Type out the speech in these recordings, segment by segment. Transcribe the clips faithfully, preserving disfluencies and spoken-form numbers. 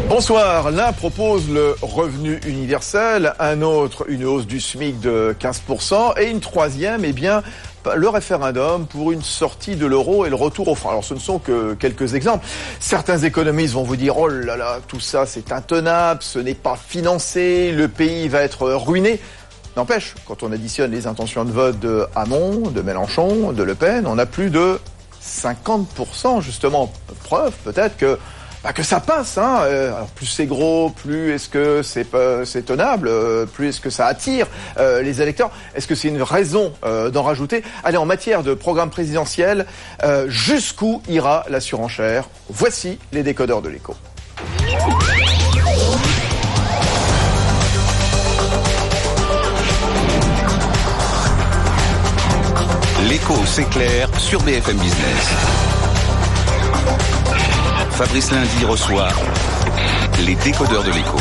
Bonsoir. L'un propose le revenu universel, un autre une hausse du SMIC de quinze pour cent et une troisième, eh bien, le référendum pour une sortie de l'euro et le retour au franc. Alors ce ne sont que quelques exemples. Certains économistes vont vous dire « Oh là là, tout ça c'est intenable, ce n'est pas financé, le pays va être ruiné ». N'empêche, quand on additionne les intentions de vote de Hamon, de Mélenchon, de Le Pen, on a plus de cinquante pour cent justement. Preuve peut-être que Bah que ça passe, hein. Alors plus c'est gros, plus est-ce que c'est, c'est tenable, plus est-ce que ça attire euh, les électeurs. Est-ce que c'est une raison euh, d'en rajouter ? Allez, en matière de programme présidentiel, euh, jusqu'où ira la surenchère ? Voici les décodeurs de l'écho. L'écho s'éclaire sur B F M Business. Fabrice Lundi reçoit les décodeurs de l'écho.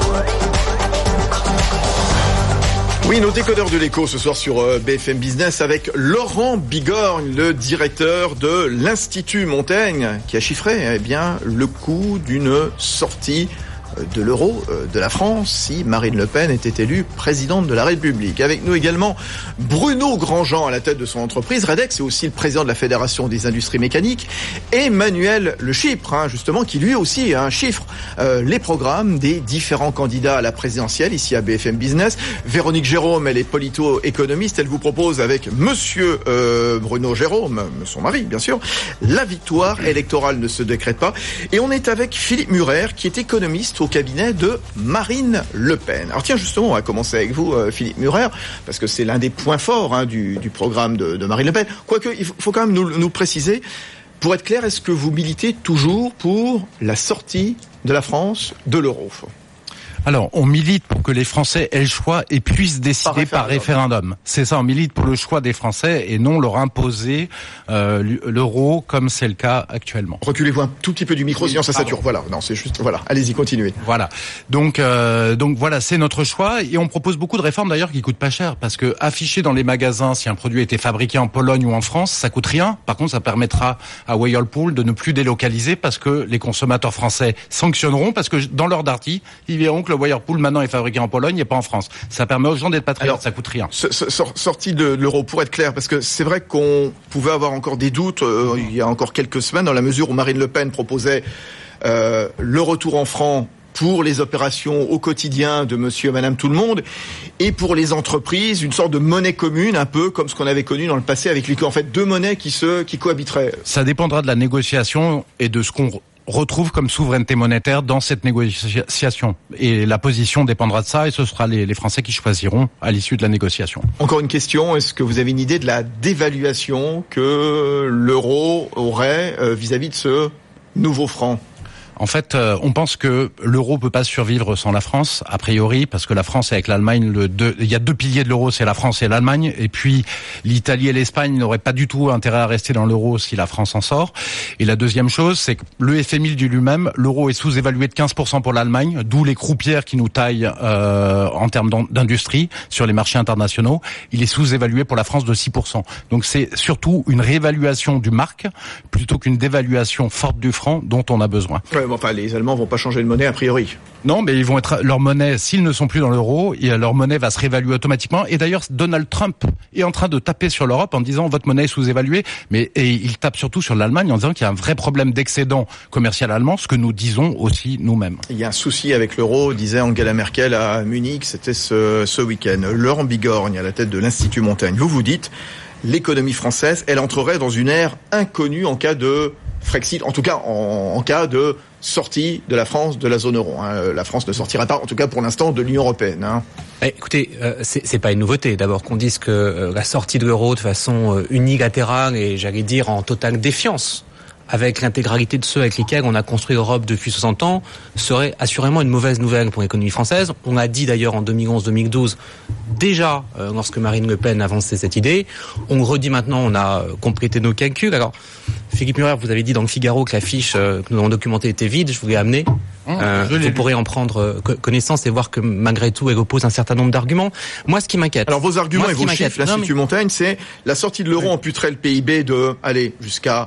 Oui, nos décodeurs de l'écho ce soir sur B F M Business avec Laurent Bigorgne, le directeur de l'Institut Montaigne, qui a chiffré eh bien, le coût d'une sortie de l'euro de la France si Marine Le Pen était élue présidente de la République. Avec nous également Bruno Grandjean à la tête de son entreprise Redex, c'est aussi le président de la Fédération des industries mécaniques, et Manuel Le Chypre, hein, justement, qui lui aussi hein, chiffre euh, les programmes des différents candidats à la présidentielle ici à B F M Business. Véronique Jérôme, elle est polito-économiste, elle vous propose avec monsieur euh, Bruno Jérôme, son mari bien sûr, la victoire électorale ne se décrète pas. Et on est avec Philippe Murer, qui est économiste au cabinet de Marine Le Pen. Alors tiens, justement, on va commencer avec vous, euh, Philippe Murer, parce que c'est l'un des points forts hein, du, du programme de, de Marine Le Pen. Quoique, il faut quand même nous, nous préciser, pour être clair, est-ce que vous militez toujours pour la sortie de la France de l'euro ? Alors, on milite pour que les Français aient le choix et puissent décider par référendum. Par référendum. C'est ça, on milite pour le choix des Français et non leur imposer euh, l'euro comme c'est le cas actuellement. Reculez-vous un tout petit peu du micro, oui, sinon ça sature. Voilà, non, c'est juste, voilà. Allez-y, continuez. Voilà. Donc, euh, donc voilà, c'est notre choix et on propose beaucoup de réformes d'ailleurs qui coûtent pas cher parce que afficher dans les magasins si un produit a été fabriqué en Pologne ou en France, ça coûte rien. Par contre, ça permettra à Whirlpool de ne plus délocaliser parce que les consommateurs français sanctionneront parce que dans leur darty, ils verront que le Whirlpool maintenant est fabriqué en Pologne et pas en France. Ça permet aux gens d'être patriotes, alors, ça coûte rien. Ce, ce, sortie de l'euro, pour être clair, parce que c'est vrai qu'on pouvait avoir encore des doutes euh, il y a encore quelques semaines, dans la mesure où Marine Le Pen proposait euh, le retour en francs pour les opérations au quotidien de monsieur et madame tout le monde, et pour les entreprises, une sorte de monnaie commune, un peu comme ce qu'on avait connu dans le passé avec les, en fait, deux monnaies qui se, qui cohabiteraient. Ça dépendra de la négociation et de ce qu'on retrouve comme souveraineté monétaire dans cette négociation. Et la position dépendra de ça et ce sera les, les Français qui choisiront à l'issue de la négociation. Encore une question, est-ce que vous avez une idée de la dévaluation que l'euro aurait euh, vis-à-vis de ce nouveau franc ? En fait, euh, on pense que l'euro peut pas survivre sans la France, a priori, parce que la France est avec l'Allemagne, le deux, il y a deux piliers de l'euro, c'est la France et l'Allemagne, et puis l'Italie et l'Espagne n'auraient pas du tout intérêt à rester dans l'euro si la France en sort. Et la deuxième chose, c'est que le F M I le dit lui-même, l'euro est sous-évalué de quinze pour cent pour l'Allemagne, d'où les croupières qui nous taillent euh, en termes d'industrie sur les marchés internationaux. Il est sous-évalué pour la France de six pour cent. Donc c'est surtout une réévaluation du mark plutôt qu'une dévaluation forte du franc dont on a besoin. Ouais. Enfin, les Allemands vont pas changer de monnaie a priori. Non, mais ils vont être leur monnaie, s'ils ne sont plus dans l'euro, leur monnaie va se réévaluer automatiquement. Et d'ailleurs, Donald Trump est en train de taper sur l'Europe en disant votre monnaie est sous-évaluée. Mais et il tape surtout sur l'Allemagne en disant qu'il y a un vrai problème d'excédent commercial allemand, ce que nous disons aussi nous-mêmes. Il y a un souci avec l'euro, disait Angela Merkel à Munich, c'était ce, ce week-end. Laurent Bigorgne à la tête de l'Institut Montaigne. Vous vous dites, l'économie française, elle entrerait dans une ère inconnue en cas de Frexit, en tout cas en, en cas de sortie de la France de la zone euro. Hein. La France ne sortira pas, en tout cas pour l'instant, de l'Union européenne. Hein. Écoutez, euh, c'est, c'est pas une nouveauté. D'abord qu'on dise que euh, la sortie de l'euro de façon euh, unilatérale et j'allais dire en totale défiance avec l'intégralité de ceux avec lesquels on a construit l'Europe depuis soixante ans, serait assurément une mauvaise nouvelle pour l'économie française. On l'a dit d'ailleurs en deux mille onze deux mille douze, déjà euh, lorsque Marine Le Pen avançait cette idée. On le redit maintenant, on a euh, complété nos calculs. Alors, Philippe Murer, vous avez dit dans le Figaro que la fiche euh, que nous avons documentée était vide, je vous l'ai amenée. Euh, vous pourrez en prendre euh, connaissance et voir que malgré tout, elle oppose un certain nombre d'arguments. Moi, ce qui m'inquiète... Alors, vos arguments Moi, et vos chiffres, l'Institut mais... Montaigne, c'est la sortie de l'euro oui. amputerait le P I B de, allez, jusqu'à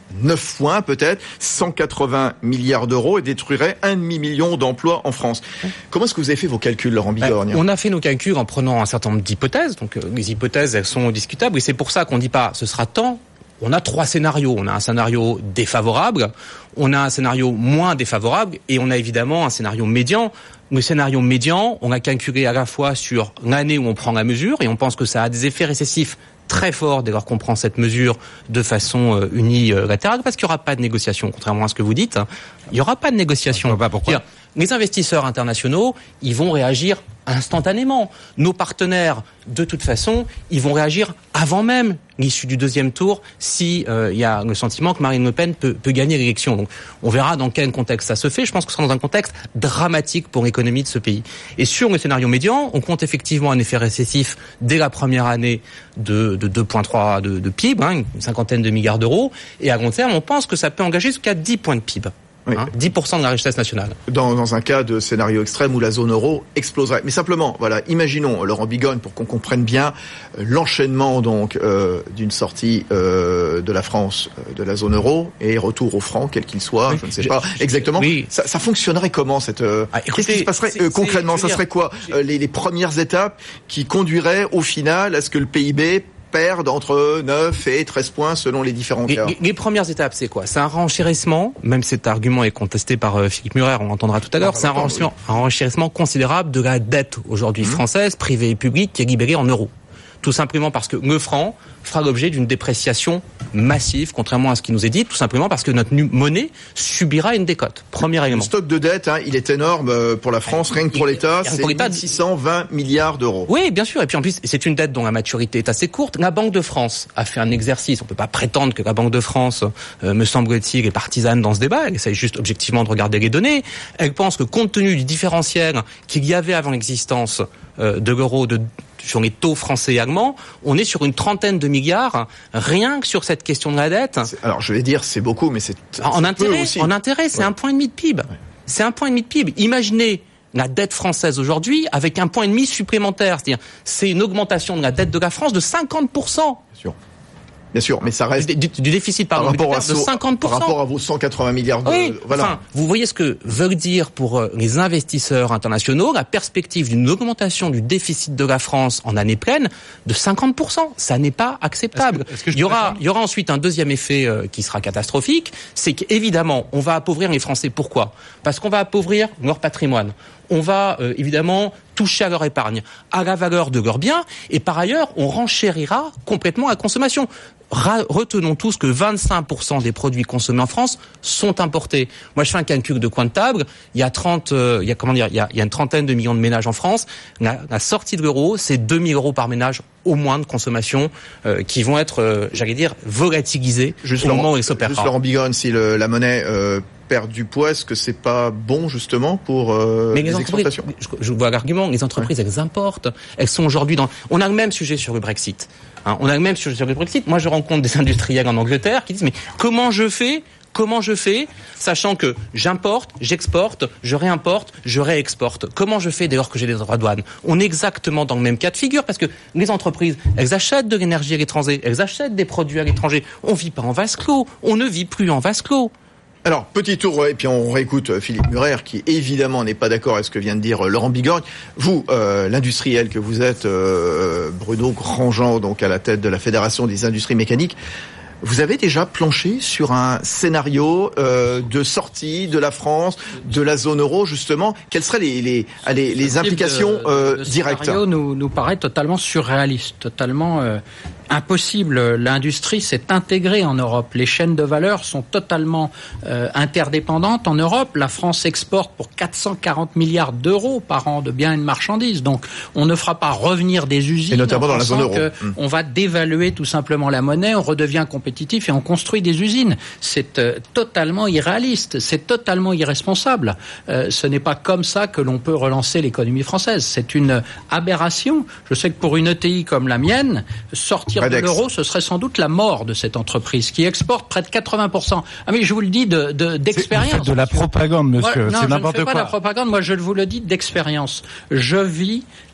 neuf points peut-être, cent quatre-vingts milliards d'euros et détruirait un demi-million d'emplois en France. Comment est-ce que vous avez fait vos calculs, Laurent Bigorgne ? On a fait nos calculs en prenant un certain nombre d'hypothèses. Donc les hypothèses, elles sont discutables et c'est pour ça qu'on ne dit pas ce sera tant. On a trois scénarios. On a un scénario défavorable, on a un scénario moins défavorable et on a évidemment un scénario médian. Le scénario médian, on a calculé à la fois sur l'année où on prend la mesure et on pense que ça a des effets récessifs très forts dès lors qu'on prend cette mesure de façon euh, unilatérale parce qu'il n'y aura pas de négociation, contrairement à ce que vous dites. Hein. Il n'y aura pas de négociation. Je ne vois pas pourquoi. Les investisseurs internationaux, ils vont réagir instantanément. Nos partenaires, de toute façon, ils vont réagir avant même l'issue du deuxième tour si euh, il y a le sentiment que Marine Le Pen peut, peut gagner l'élection. Donc, on verra dans quel contexte ça se fait. Je pense que ce sera dans un contexte dramatique pour l'économie de ce pays. Et sur le scénario médian, on compte effectivement un effet récessif dès la première année de, de deux virgule trois de, de P I B, hein, une cinquantaine de milliards d'euros. Et à long terme, on pense que ça peut engager jusqu'à dix points de P I B. Oui. Hein, dix pour cent de la richesse nationale. Dans, dans un cas de scénario extrême où la zone euro exploserait. Mais simplement, voilà, imaginons, Laurent Bigorgne, pour qu'on comprenne bien euh, l'enchaînement donc euh, d'une sortie euh, de la France euh, de la zone euro et retour au franc, quel qu'il soit, oui, je ne sais je, pas je, exactement. Oui. Ça, ça fonctionnerait comment cette euh, ah, écoutez, qu'est-ce qui se passerait c'est, euh, concrètement c'est, Ça serait quoi euh, les, les premières étapes qui conduiraient au final à ce que le P I B perdent entre neuf et treize points selon les différents cas. Les, les premières étapes, c'est quoi ? C'est un renchérissement, même cet argument est contesté par euh, Philippe Murer, on l'entendra tout à l'heure, ah, c'est un renchérissement, oui. un renchérissement considérable de la dette aujourd'hui mmh. française, privée et publique, qui est libérée en euros. Tout simplement parce que le franc fera l'objet d'une dépréciation massive, contrairement à ce qui nous est dit, tout simplement parce que notre monnaie subira une décote. Premier élément. Le stock de dette, hein, il est énorme pour la France, rien que pour l'État, c'est mille six cent vingt milliards d'euros. Oui, bien sûr. Et puis en plus, c'est une dette dont la maturité est assez courte. La Banque de France a fait un exercice. On ne peut pas prétendre que la Banque de France, euh, me semble-t-il, est partisane dans ce débat. Elle essaie juste objectivement de regarder les données. Elle pense que compte tenu du différentiel qu'il y avait avant l'existence euh, de l'euro, de sur les taux français et allemands, on est sur une trentaine de milliards, rien que sur cette question de la dette. C'est, alors, je vais dire, c'est beaucoup, mais c'est, c'est en intérêt. Aussi. En intérêt, c'est ouais. un point et demi de P I B. Ouais. C'est un point et demi de P I B. Imaginez la dette française aujourd'hui avec un point et demi supplémentaire. C'est-à-dire, c'est une augmentation de la dette de la France de cinquante pour cent. Bien sûr. Bien sûr, mais ça reste... Du, du déficit par, par rapport à de cinquante pour cent. Par rapport à vos cent quatre-vingts milliards de... Oui, voilà. Enfin, vous voyez ce que veut dire pour les investisseurs internationaux la perspective d'une augmentation du déficit de la France en année pleine de cinquante pour cent. Ça n'est pas acceptable. Est-ce que, est-ce que il y aura, il y aura ensuite un deuxième effet euh, qui sera catastrophique, c'est qu'évidemment, on va appauvrir les Français. Pourquoi ? Parce qu'on va appauvrir leur patrimoine. On va euh, évidemment toucher à leur épargne, à la valeur de leurs biens, et par ailleurs, on renchérira complètement la consommation. Ra- retenons tous que vingt-cinq pour cent des produits consommés en France sont importés. Moi, je fais un calcul de coin de table. Il y a trente, euh, il y a comment dire, il y a, il y a une trentaine de millions de ménages en France. La, la sortie de l'euro, c'est deux mille euros par ménage au moins de consommation euh, qui vont être, euh, j'allais dire, volatilisés juste au moment où ils s'opèrent. Juste Laurent Bigorgne, si le, la monnaie euh, perd du poids, est-ce que c'est pas bon justement pour euh, Mais les, les exportations ? Je, je vois l'argument. Les entreprises, ouais. elles importent. Elles sont aujourd'hui dans. On a le même sujet sur le Brexit. Hein, on a le même sujet sur le Brexit. Moi, je rencontre des industriels en Angleterre qui disent mais comment je fais ? Comment je fais, sachant que j'importe, j'exporte, je réimporte, je réexporte. Comment je fais dès lors que j'ai des droits de douane ? On est exactement dans le même cas de figure parce que les entreprises, elles achètent de l'énergie à l'étranger, elles achètent des produits à l'étranger. On vit pas en vase clos, on ne vit plus en vase clos. Alors, petit tour, et puis on réécoute Philippe Murer, qui évidemment n'est pas d'accord avec ce que vient de dire Laurent Bigorgne. Vous, euh, l'industriel que vous êtes, euh, Bruno Grandjean, donc à la tête de la Fédération des industries mécaniques, vous avez déjà planché sur un scénario euh, de sortie de la France, de la zone euro, justement. Quelles seraient les, les, les, les implications de, euh, directes ? Ce scénario nous, nous paraît totalement surréaliste, totalement euh, impossible. L'industrie s'est intégrée en Europe. Les chaînes de valeur sont totalement euh, interdépendantes en Europe. La France exporte pour quatre cent quarante milliards d'euros par an de biens et de marchandises. Donc, on ne fera pas revenir des usines. Et notamment dans la zone euro. Mmh. On va dévaluer tout simplement la monnaie, on redevient compétitif et on construit des usines. C'est euh, totalement irréaliste, c'est totalement irresponsable. Euh, ce n'est pas comme ça que l'on peut relancer l'économie française. C'est une aberration. Je sais que pour une E T I comme la mienne, sortir Redex. de l'euro, ce serait sans doute la mort de cette entreprise qui exporte près de quatre-vingts pour cent. Ah mais je vous le dis de, de, d'expérience. C'est, vous faites de la propagande, monsieur. Moi, non, c'est n'importe je ne fais quoi. pas de la propagande. Moi, je vous le dis d'expérience. Je vis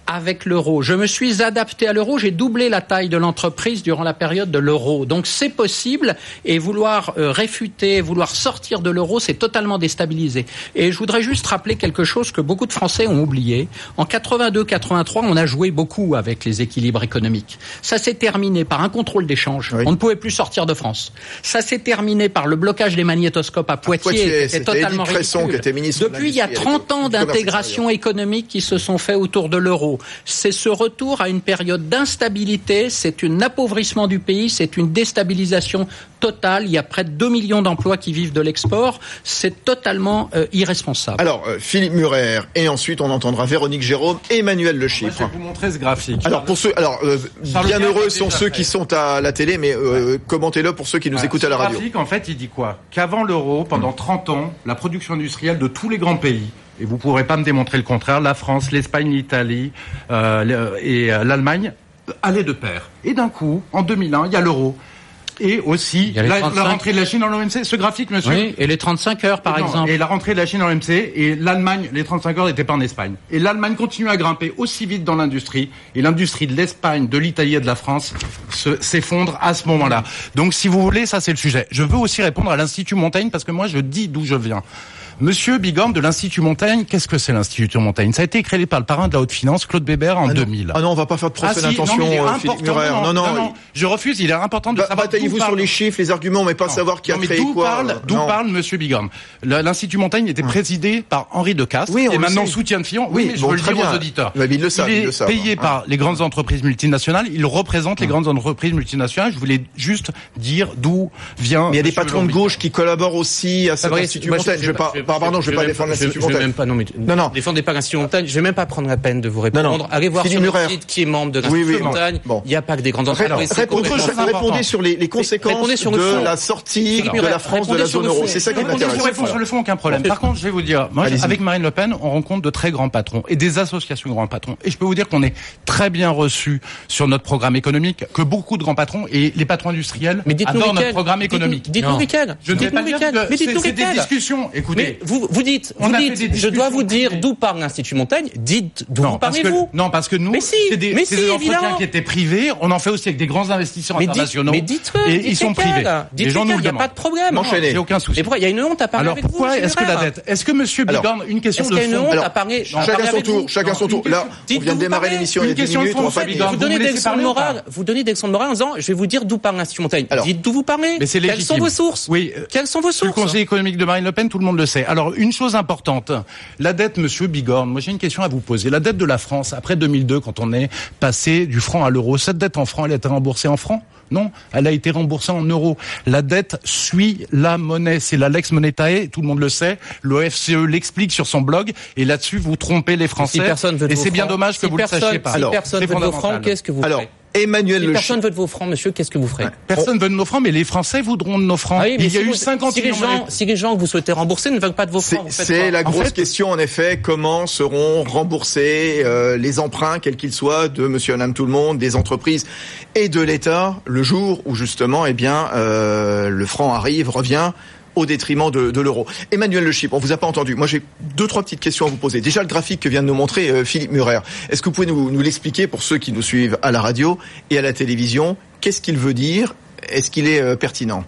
avec l'euro. Je me suis adapté à l'euro, j'ai doublé la taille de l'entreprise durant la période de l'euro. Donc c'est possible, et vouloir euh, réfuter, vouloir sortir de l'euro, c'est totalement déstabilisé. Et je voudrais juste rappeler quelque chose que beaucoup de Français ont oublié. En quatre-vingt-deux quatre-vingt-trois, on a joué beaucoup avec les équilibres économiques. Ça s'est terminé par un contrôle d'échange. Oui. On ne pouvait plus sortir de France. Ça s'est terminé par le blocage des magnétoscopes à Poitiers. À Poitiers c'était totalement ridicule. Qui était ministre Depuis, il y a trente ans d'intégration économique qui se sont faits autour de l'euro. C'est ce retour à une période d'instabilité, c'est un appauvrissement du pays, c'est une déstabilisation totale. Il y a près de deux millions d'emplois qui vivent de l'export. C'est totalement euh, irresponsable. Alors, euh, Philippe Murer, et ensuite on entendra Véronique Jérôme et Emmanuel Le Chiffre. Moi, je vais vous montrer ce graphique. Alors, pour ceux, alors euh, bien heureux sont ceux fait. qui sont à la télé, mais euh, ouais. commentez-le pour ceux qui nous ouais, écoutent à la radio. Ce graphique, en fait, il dit quoi ? Qu'avant l'euro, pendant trente ans, la production industrielle de tous les grands pays, et vous ne pourrez pas me démontrer le contraire, la France, l'Espagne, l'Italie euh, et euh, l'Allemagne allaient de pair. Et d'un coup, en deux mille un, il y a l'euro. Et aussi la, la rentrée de la Chine dans l'O M C. Ce graphique, monsieur. Oui, et les trente-cinq heures, par non, exemple. Et la rentrée de la Chine dans l'O M C, et l'Allemagne, les trente-cinq heures n'étaient pas en Espagne. Et l'Allemagne continue à grimper aussi vite dans l'industrie. Et l'industrie de l'Espagne, de l'Italie et de la France se, s'effondre à ce moment-là. Donc, si vous voulez, ça c'est le sujet. Je veux aussi répondre à l'Institut Montaigne, parce que moi, je dis d'où je viens. Monsieur Bigorne de l'Institut Montaigne, qu'est-ce que c'est l'Institut Montaigne ? Ça a été créé par le parrain de la haute finance, Claude Bébert, en ah deux mille. Ah non, on va pas faire de procès ah d'intention, si, non, Philippe Murer. Non non, non, non, non, je refuse, il est important de bah, savoir bataillez-vous sur les chiffres, les arguments, mais pas non. savoir qui a non, créé d'où quoi. Parle, d'où non. parle Monsieur Bigorne ? L'Institut Montaigne était présidé par Henri Decastre, oui, et maintenant soutien de Fillon. Oui, oui mais bon, je veux le dire bien. aux auditeurs. Mais il le savent, il est le savent, payé hein. par les grandes entreprises multinationales, il représente les grandes entreprises multinationales. Je voulais juste dire d'où vient... Mais il y a des patrons de gauche qui collaborent aussi à cet Institut Montaigne. Je vais pas, pardon, je vais pas défendre l'Institut Montaigne. Non, mais non, non. Défendez pas l'Institut Montaigne. Je vais même pas prendre la peine de vous répondre. Non, non. Allez voir Philippe sur le site qui est membre de l'Institut oui, oui, Montaigne. Bon. Il n'y a pas que des grandes entreprises. Répondez, répondez sur les, les conséquences sur de la sortie de la France de la zone euro. C'est ça qui m'intéresse. Je réponds sur le fond, aucun problème. Par contre, je vais vous dire, moi, avec Marine Le Pen, on rencontre de très grands patrons et des associations de grands patrons. Et je peux vous dire qu'on est très bien reçus sur notre programme économique, que beaucoup de grands patrons et les patrons industriels adorent notre programme économique. Dites-nous lesquels. Je ne sais pas dire que c'est des discussions. Écoutez, vous vous dites, vous dites, je dois vous dire d'où parle l'Institut Montaigne, dites d'où vous parlez-vous. Non, parce que nous, mais si, c'est des, mais c'est si, des entretiens évidemment. qui étaient privés. On en fait aussi avec des grands investisseurs mais internationaux. Dites, mais dites-le, et dites ils sont privés. Dites les gens nous le demandent. Il n'y a pas de problème. Enchaînez. Il n'y a aucun souci. Et pourquoi il y a une honte à parler Alors, avec vous? pourquoi est-ce que la dette? Est-ce que Monsieur Bigorne, une question de fond? Est-ce qu'il y a une honte à parler? Chacun son tour, chacun son tour. Là, on vient de démarrer l'émission il y a dix minutes, on va pas Vous donnez des leçons de morale, vous donnez des leçons de morale en disant, je vais vous dire d'où parle l'Institut Montaigne. Dites d'où vous parlez. Mais c'est légitime. Quelles sont vos sources? Oui. Quelles sont vos sources? Le Conseil économique de Marine Le Pen, tout le monde le sait. Alors, une chose importante. La dette, Monsieur Bigorne, moi j'ai une question à vous poser. La dette de la France, après deux mille deux, quand on est passé du franc à l'euro, cette dette en francs, elle a été remboursée en francs? Non, elle a été remboursée en euros. La dette suit la monnaie. C'est la lex monetae, tout le monde le sait. L'O F C E l'explique sur son blog. Et là-dessus, vous trompez les Français. Si personne veut de et vos c'est bien francs, dommage que si vous ne le sachiez pas. Si Alors, personne veut de vos francs, qu'est-ce que vous Alors, ferez? Emmanuel Si Le personne Chiffre. veut de vos francs, monsieur, qu'est-ce que vous ferez? Personne veut de nos francs, mais les Français voudront de nos francs. Ah oui, mais il y a si eu vous, cinquante si les millions gens, si les gens que vous souhaitez rembourser ne veulent pas de vos francs, C'est, c'est la grosse en fait, question, en effet. Comment seront remboursés euh, les emprunts, quels qu'ils soient, de Monsieur et Madame Tout le Monde, des entreprises et de l'État, le jour où justement, eh bien, euh, le franc arrive, revient au détriment de, de l'euro. Emmanuel Le Chiffre, on vous a pas entendu. Moi, j'ai deux, trois petites questions à vous poser. Déjà, le graphique que vient de nous montrer euh, Philippe Murer. Est-ce que vous pouvez nous, nous l'expliquer pour ceux qui nous suivent à la radio et à la télévision? Qu'est-ce qu'il veut dire? Est-ce qu'il est euh, pertinent?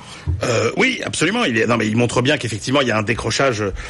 Euh, oui, absolument. Il est, non, mais il montre bien qu'effectivement, il y a un décrochage euh,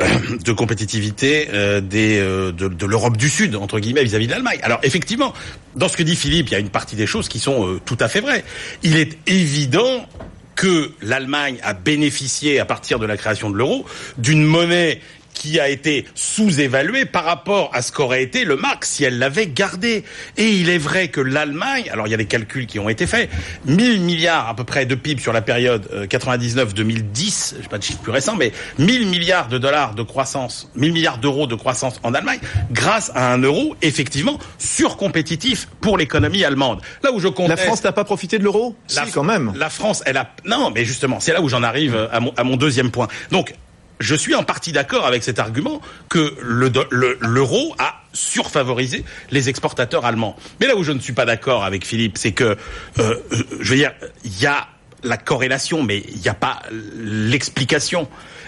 de compétitivité euh, des, euh, de, de l'Europe du Sud, entre guillemets, vis-à-vis de l'Allemagne. Alors, effectivement, dans ce que dit Philippe, il y a une partie des choses qui sont euh, tout à fait vraies. Il est évident que l'Allemagne a bénéficié, à partir de la création de l'euro, d'une monnaie qui a été sous-évaluée par rapport à ce qu'aurait été le mark si elle l'avait gardé. Et il est vrai que l'Allemagne, alors il y a des calculs qui ont été faits, mille milliards à peu près de P I B sur la période quatre-vingt-dix-neuf deux mille dix, je n'ai pas de chiffre plus récent, mais mille milliards de dollars de croissance, mille milliards d'euros de croissance en Allemagne, grâce à un euro effectivement surcompétitif pour l'économie allemande. Là où je compte. La France n'a pas profité de l'euro? La, si, quand même. La France, elle a, non, mais justement, c'est là où j'en arrive à mon, à mon deuxième point. Donc, je suis en partie d'accord avec cet argument que le, le, l'euro a surfavorisé les exportateurs allemands. Mais là où je ne suis pas d'accord avec Philippe, c'est que, euh, je veux dire, il y a la corrélation, mais il n'y a pas l'explication.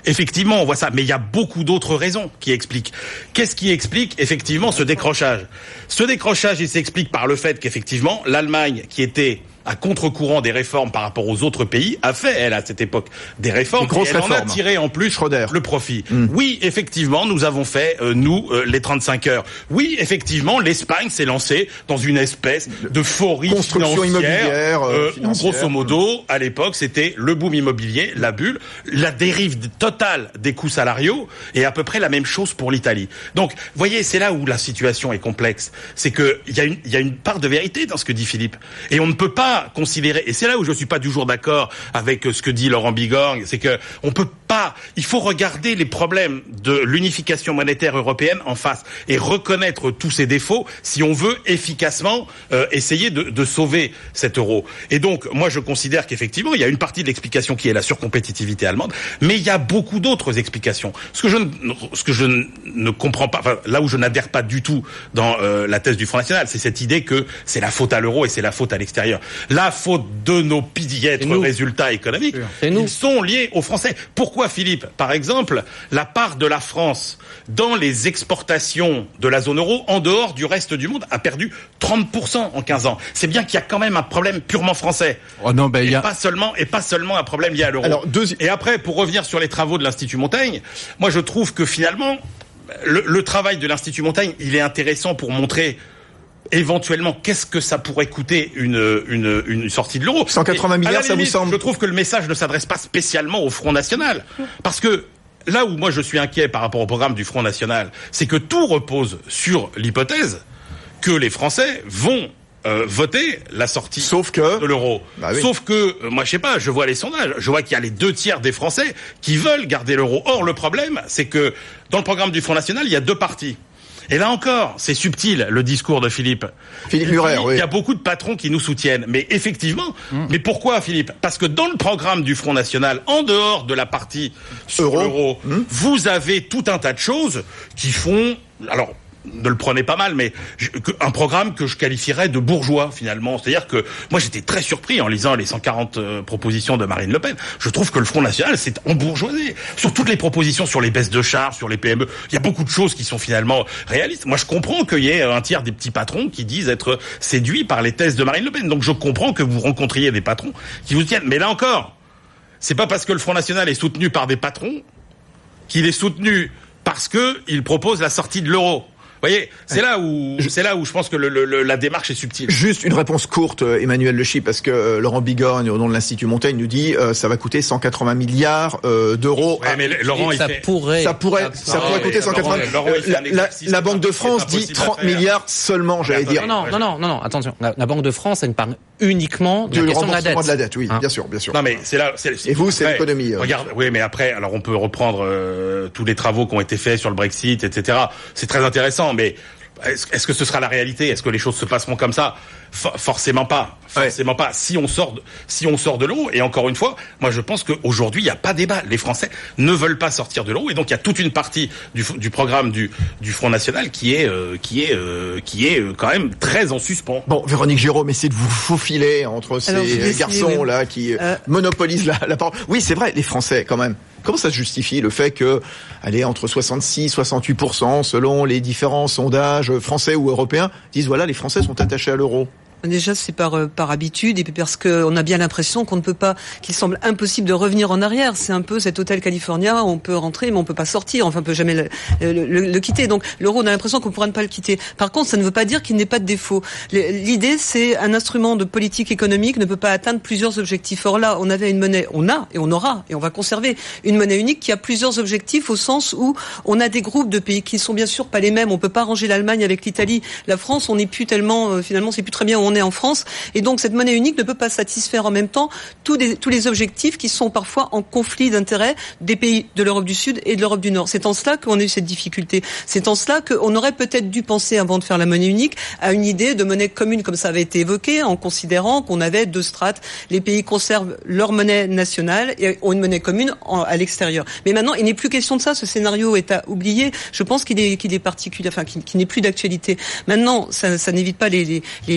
Effectivement, on voit ça, mais il y a beaucoup d'autres raisons qui expliquent. Qu'est-ce qui explique effectivement ce décrochage ? Ce décrochage, il s'explique par le fait qu'effectivement, l'Allemagne, qui était à contre-courant des réformes par rapport aux autres pays, a fait, elle, à cette époque, des réformes. Des grosses et elle réformes. en a tiré en plus Schröder. le profit. Mm. Oui, effectivement, nous avons fait, euh, nous, euh, les trente-cinq heures. Oui, effectivement, l'Espagne s'est lancée dans une espèce d'euphorie Construction financière, immobilière, euh, euh, où, financière. grosso modo, à l'époque, c'était le boom immobilier, la bulle, la dérive totale des coûts salariaux, et à peu près la même chose pour l'Italie. Donc, voyez, c'est là où la situation est complexe. C'est que il y a une, il y a une part de vérité dans ce que dit Philippe. Et on ne peut pas considérer, et c'est là où je suis pas toujours d'accord avec ce que dit Laurent Bigorgne, c'est que on peut pas, il faut regarder les problèmes de l'unification monétaire européenne en face et reconnaître tous ses défauts si on veut efficacement euh, essayer de, de sauver cet euro. Et donc, moi, je considère qu'effectivement, il y a une partie de l'explication qui est la surcompétitivité allemande, mais il y a beaucoup d'autres explications. Ce que je ne, ce que je ne comprends pas, enfin, là où je n'adhère pas du tout dans euh, la thèse du Front National, c'est cette idée que c'est la faute à l'euro et c'est la faute à l'extérieur. La faute de nos piètres résultats économiques, ils sont liés aux Français. Pourquoi, Philippe ? Par exemple, la part de la France dans les exportations de la zone euro en dehors du reste du monde a perdu trente pour cent en quinze ans. C'est bien qu'il y a quand même un problème purement français. Oh non, ben, et, il y a... pas seulement, et pas seulement un problème lié à l'euro. Alors, deux... Et après, pour revenir sur les travaux de l'Institut Montaigne, moi je trouve que finalement, le, le travail de l'Institut Montaigne, il est intéressant pour montrer éventuellement, qu'est-ce que ça pourrait coûter une, une, une sortie de l'euro ? cent quatre-vingts milliards, ça vous semble ? Je trouve que le message ne s'adresse pas spécialement au Front National. Parce que là où moi je suis inquiet par rapport au programme du Front National, c'est que tout repose sur l'hypothèse que les Français vont euh, voter la sortie Sauf que... de l'euro. Bah oui. Sauf que, euh, moi je sais pas, je vois les sondages, je vois qu'il y a les deux tiers des Français qui veulent garder l'euro. Or, le problème, c'est que dans le programme du Front National, il y a deux partis. Et là encore, c'est subtil, le discours de Philippe. Philippe Murer, oui. Il y a beaucoup de patrons qui nous soutiennent. Mais effectivement, mmh. mais pourquoi, Philippe ? Parce que dans le programme du Front National, en dehors de la partie sur Euro. l'euro, mmh. vous avez tout un tas de choses qui font... Alors, ne le prenez pas mal, mais je, que, un programme que je qualifierais de bourgeois, finalement. C'est-à-dire que moi, j'étais très surpris en lisant les cent quarante euh, propositions de Marine Le Pen. Je trouve que le Front National s'est embourgeoisé. Sur toutes les propositions, sur les baisses de charges, sur les P M E, il y a beaucoup de choses qui sont finalement réalistes. Moi, je comprends qu'il y ait un tiers des petits patrons qui disent être séduits par les thèses de Marine Le Pen. Donc, je comprends que vous rencontriez des patrons qui vous tiennent. Mais là encore, c'est pas parce que le Front National est soutenu par des patrons qu'il est soutenu parce que il propose la sortie de l'euro. Vous voyez, c'est là où c'est là où je pense que le, le, la démarche est subtile. Juste une réponse courte, Emmanuel Le Chypre, parce que euh, Laurent Bigorgne, au nom de l'Institut Montaigne, nous dit euh, ça va coûter cent quatre-vingts milliards euh, d'euros. Ouais, mais Laurent, il ça fait... pourrait, ça pourrait, ça, ça pourrait coûter cent quatre-vingts. Laurent, Laurent, la, la, la Banque de France dit trente milliards seulement, j'allais dire. Non, non, non, non, non, attention. La, la Banque de France, elle parle uniquement de la question de la dette. de la dette, oui, hein. bien sûr, bien sûr. Non, mais c'est là. C'est, c'est, Et vous, c'est après, l'économie. Euh... Regarde, oui, mais après, alors on peut reprendre euh, tous les travaux qui ont été faits sur le Brexit, et cetera. C'est très intéressant, mais est-ce que ce sera la réalité ? Est-ce que les choses se passeront comme ça ? For- Forcément pas. Forcément ouais. pas. Si on sort de, si on sort de l'euro, et encore une fois, moi je pense qu'aujourd'hui il n'y a pas débat. Les Français ne veulent pas sortir de l'euro, et donc il y a toute une partie du, du programme du, du Front National qui est, euh, qui est, euh, qui est quand même très en suspens. Bon, Véronique Jérôme, essayez de vous faufiler entre ces Alors, garçons oui. là qui euh... monopolisent la, la parole. Oui, c'est vrai, les Français quand même. Comment ça se justifie le fait que, allez, entre soixante-six, soixante-huit pour cent, selon les différents sondages français ou européens, disent voilà, les Français sont attachés à l'euro? Déjà, c'est par euh, par habitude et puis parce que on a bien l'impression qu'on ne peut pas, qu'il semble impossible de revenir en arrière. C'est un peu cet hôtel California où on peut rentrer mais on peut pas sortir. Enfin, on peut jamais le, le, le, le quitter. Donc, l'euro, on a l'impression qu'on pourra ne pas le quitter. Par contre, ça ne veut pas dire qu'il n'est pas de défaut. L'idée, c'est un instrument de politique économique ne peut pas atteindre plusieurs objectifs. Or là, on avait une monnaie, on a et on aura et on va conserver une monnaie unique qui a plusieurs objectifs au sens où on a des groupes de pays qui sont bien sûr pas les mêmes. On peut pas ranger l'Allemagne avec l'Italie, la France. On n'est plus tellement, euh, finalement, c'est plus très bien où on est en France, et donc cette monnaie unique ne peut pas satisfaire en même temps tous les, tous les objectifs qui sont parfois en conflit d'intérêts des pays de l'Europe du Sud et de l'Europe du Nord. C'est en cela qu'on a eu cette difficulté. C'est en cela qu'on aurait peut-être dû penser, avant de faire la monnaie unique, à une idée de monnaie commune, comme ça avait été évoqué, en considérant qu'on avait deux strates. Les pays conservent leur monnaie nationale et ont une monnaie commune en, à l'extérieur. Mais maintenant, il n'est plus question de ça. Ce scénario est à oublier. Je pense qu'il est, qu'il est particulier, enfin, qu'il, qu'il n'est plus d'actualité. Maintenant, ça, ça n'évite pas les, les, les difficultés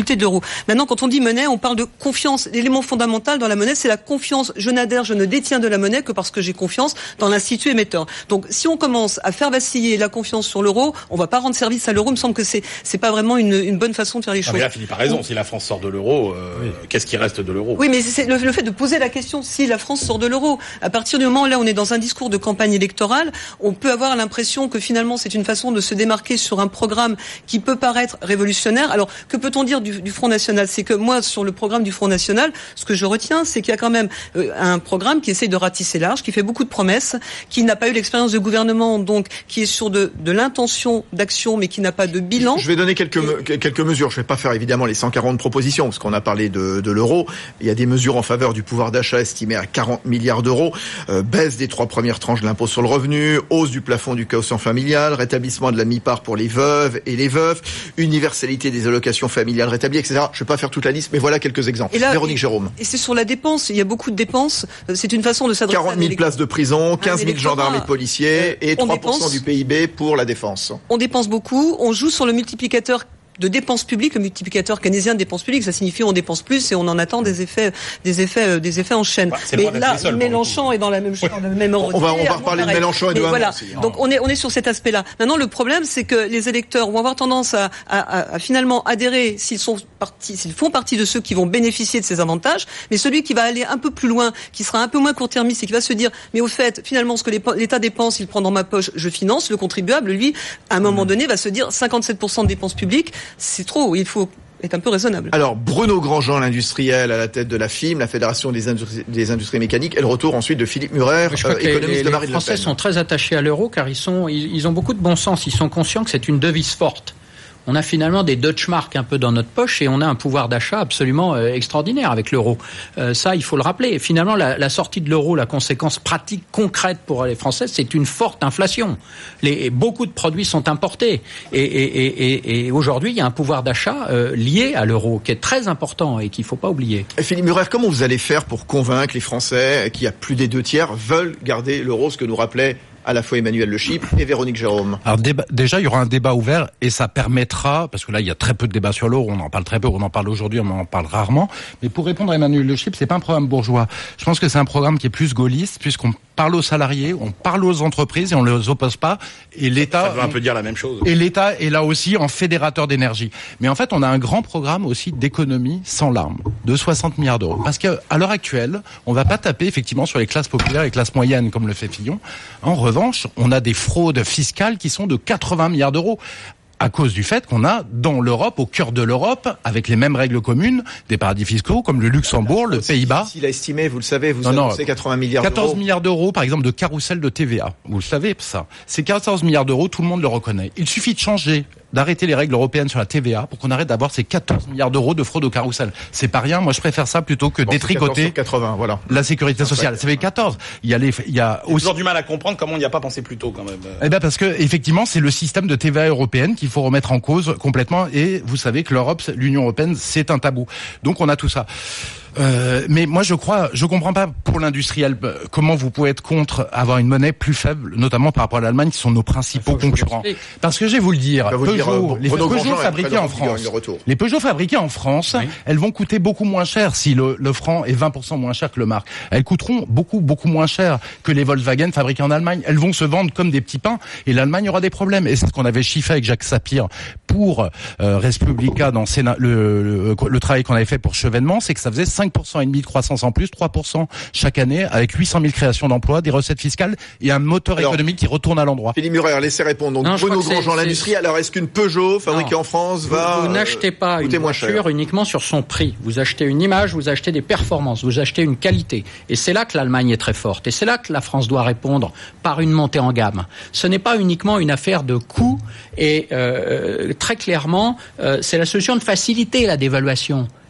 difficultés de l'euro. Maintenant, quand on dit monnaie, on parle de confiance. L'élément fondamental dans la monnaie, c'est la confiance. Je n'adhère, je ne détiens de la monnaie que parce que j'ai confiance dans l'institut émetteur. Donc, si on commence à faire vaciller la confiance sur l'euro, on va pas rendre service à l'euro. Il me semble que c'est c'est pas vraiment une, une bonne façon de faire les choses. Non, mais là, Philippe a raison. Si la France sort de l'euro, euh, oui. qu'est-ce qui reste de l'euro? Oui, mais c'est le, le fait de poser la question si la France sort de l'euro. À partir du moment où là, on est dans un discours de campagne électorale, on peut avoir l'impression que finalement, c'est une façon de se démarquer sur un programme qui peut paraître révolutionnaire. Alors, que peut-on dire du, du Front National? C'est que moi, sur le programme du Front National, ce que je retiens, c'est qu'il y a quand même euh, un programme qui essaie de ratisser large, qui fait beaucoup de promesses, qui n'a pas eu l'expérience de gouvernement, donc qui est sur de, de l'intention d'action, mais qui n'a pas de bilan. Je vais donner quelques Et... quelques mesures. Je vais pas faire évidemment les cent quarante propositions, parce qu'on a parlé de, de l'euro. Il y a des mesures en faveur du pouvoir d'achat estimées à quarante milliards d'euros, euh, baisse des trois premières tranches de l'impôt sur le revenu, hausse du plafond du quotient familial, rétablissement de la mi-part pour les veuves et les veufs, universalité des allocations familiales rétablies, et cetera. Je vais pas faire toute la liste, mais voilà quelques exemples. Et là, Véronique et, Jérôme. Et c'est sur la dépense. Il y a beaucoup de dépenses. C'est une façon de s'adresser. quarante mille places de prison, quinze mille gendarmes et policiers, et trois pour cent du P I B pour la défense. On dépense beaucoup. On joue sur le multiplicateur de dépenses publiques, le multiplicateur keynésien de dépenses publiques, ça signifie on dépense plus et on en attend des effets, des effets, des effets en chaîne. Bah, mais là, Mélenchon est dans la même chose, dans le même ordre. On va, on va reparler de Mélenchon et de voilà. aussi. Donc on est, on est sur cet aspect-là. Maintenant, le problème, c'est que les électeurs vont avoir tendance à, à, à, à finalement adhérer s'ils sont partis, s'ils font partie de ceux qui vont bénéficier de ces avantages. Mais celui qui va aller un peu plus loin, qui sera un peu moins court-termiste et qui va se dire, mais au fait, finalement, ce que l'État dépense, il prend dans ma poche, je finance. Le contribuable, lui, à un moment donné, va se dire, cinquante-sept pour cent de dépenses publiques, c'est trop. Il faut être un peu raisonnable. Alors, Bruno Grandjean, l'industriel à la tête de la F I M, la Fédération des industries, des industries mécaniques, et le retour ensuite de Philippe Murer, je crois euh, que économiste les, de Marine Le Pen. Les Français sont très attachés à l'euro car ils sont, ils, ils ont beaucoup de bon sens. Ils sont conscients que c'est une devise forte. On a finalement des Deutschmark un peu dans notre poche et on a un pouvoir d'achat absolument euh, extraordinaire avec l'euro. Euh, ça, il faut le rappeler. Finalement, la, la sortie de l'euro, la conséquence pratique, concrète pour les Français, c'est une forte inflation. Les, beaucoup de produits sont importés. Et, et, et, et aujourd'hui, il y a un pouvoir d'achat euh, lié à l'euro qui est très important et qu'il ne faut pas oublier. Et Philippe Murer, comment vous allez faire pour convaincre les Français qui, à plus des deux tiers, veulent garder l'euro, ce que nous rappelait à la fois Emmanuel Le Chypre et Véronique Jérôme? Alors débat, déjà, il y aura un débat ouvert et ça permettra, parce que là, il y a très peu de débats sur l'euro, on en parle très peu, on en parle aujourd'hui, on en parle rarement. Mais pour répondre à Emmanuel Le Chypre, c'est pas un programme bourgeois. Je pense que c'est un programme qui est plus gaulliste, puisqu'on parle aux salariés, on parle aux entreprises et on ne les oppose pas. Et l'État, ça veut un peu dire la même chose. Et l'État est là aussi en fédérateur d'énergie. Mais en fait, on a un grand programme aussi d'économie sans larmes, de soixante milliards d'euros. Parce que à l'heure actuelle, on va pas taper effectivement sur les classes populaires et les classes moyennes comme le fait Fillon. En revanche, on a des fraudes fiscales qui sont de quatre-vingts milliards d'euros. À cause du fait qu'on a dans l'Europe, au cœur de l'Europe, avec les mêmes règles communes, des paradis fiscaux comme le Luxembourg, le Pays-Bas. S'il a estimé, vous le savez, vous annoncez quatre-vingts milliards d'euros. quatorze milliards d'euros, par exemple, de carrousel de T V A. Vous le savez, ça. Ces quatorze milliards d'euros, tout le monde le reconnaît. Il suffit de changer, d'arrêter les règles européennes sur la T V A pour qu'on arrête d'avoir ces quatorze milliards d'euros de fraude au carrousel. C'est pas rien. Moi, je préfère ça plutôt que bon, détricoter quatre-vingts, voilà. la sécurité sociale. Ça fait quatorze. Il y a les, il y a aussi. J'ai toujours du mal à comprendre comment on n'y a pas pensé plus tôt, quand même. Eh ben, parce que, effectivement, c'est le système de T V A européenne qu'il faut remettre en cause complètement, et vous savez que l'Europe, l'Union européenne, c'est un tabou. Donc on a tout ça. Euh, mais moi je crois, je comprends pas pour l'industriel comment vous pouvez être contre avoir une monnaie plus faible, notamment par rapport à l'Allemagne qui sont nos principaux concurrents. Parce que je vais vous le dire, vous Peugeot, dire euh, les Peugeot Peugeot fabriqués en France, les Peugeot fabriqués en France, oui. elles vont coûter beaucoup moins cher si le, le franc est vingt pour cent moins cher que le marque. Elles coûteront beaucoup beaucoup moins cher que les Volkswagen fabriqués en Allemagne. Elles vont se vendre comme des petits pains et l'Allemagne aura des problèmes. Et c'est ce qu'on avait chiffré avec Jacques Sapir pour euh, Respublica dans Sénat, le, le, le travail qu'on avait fait pour Chevènement, c'est que ça faisait cinq pour cent et demi de croissance en plus, trois pour cent chaque année, avec huit cent mille créations d'emplois, des recettes fiscales et un moteur Alors, économique qui retourne à l'endroit. Philippe Murer, laissez répondre. Donc, Bruno Grandjean, l'industrie. Alors, est-ce qu'une Peugeot fabriquée non. en France va Vous, vous n'achetez pas une voiture cher. uniquement sur son prix. Vous achetez une image, vous achetez des performances, vous achetez une qualité. Et c'est là que l'Allemagne est très forte. Et c'est là que la France doit répondre par une montée en gamme. Ce n'est pas uniquement une affaire de coût. Et euh, très clairement, euh, c'est la solution de faciliter la dévaluation.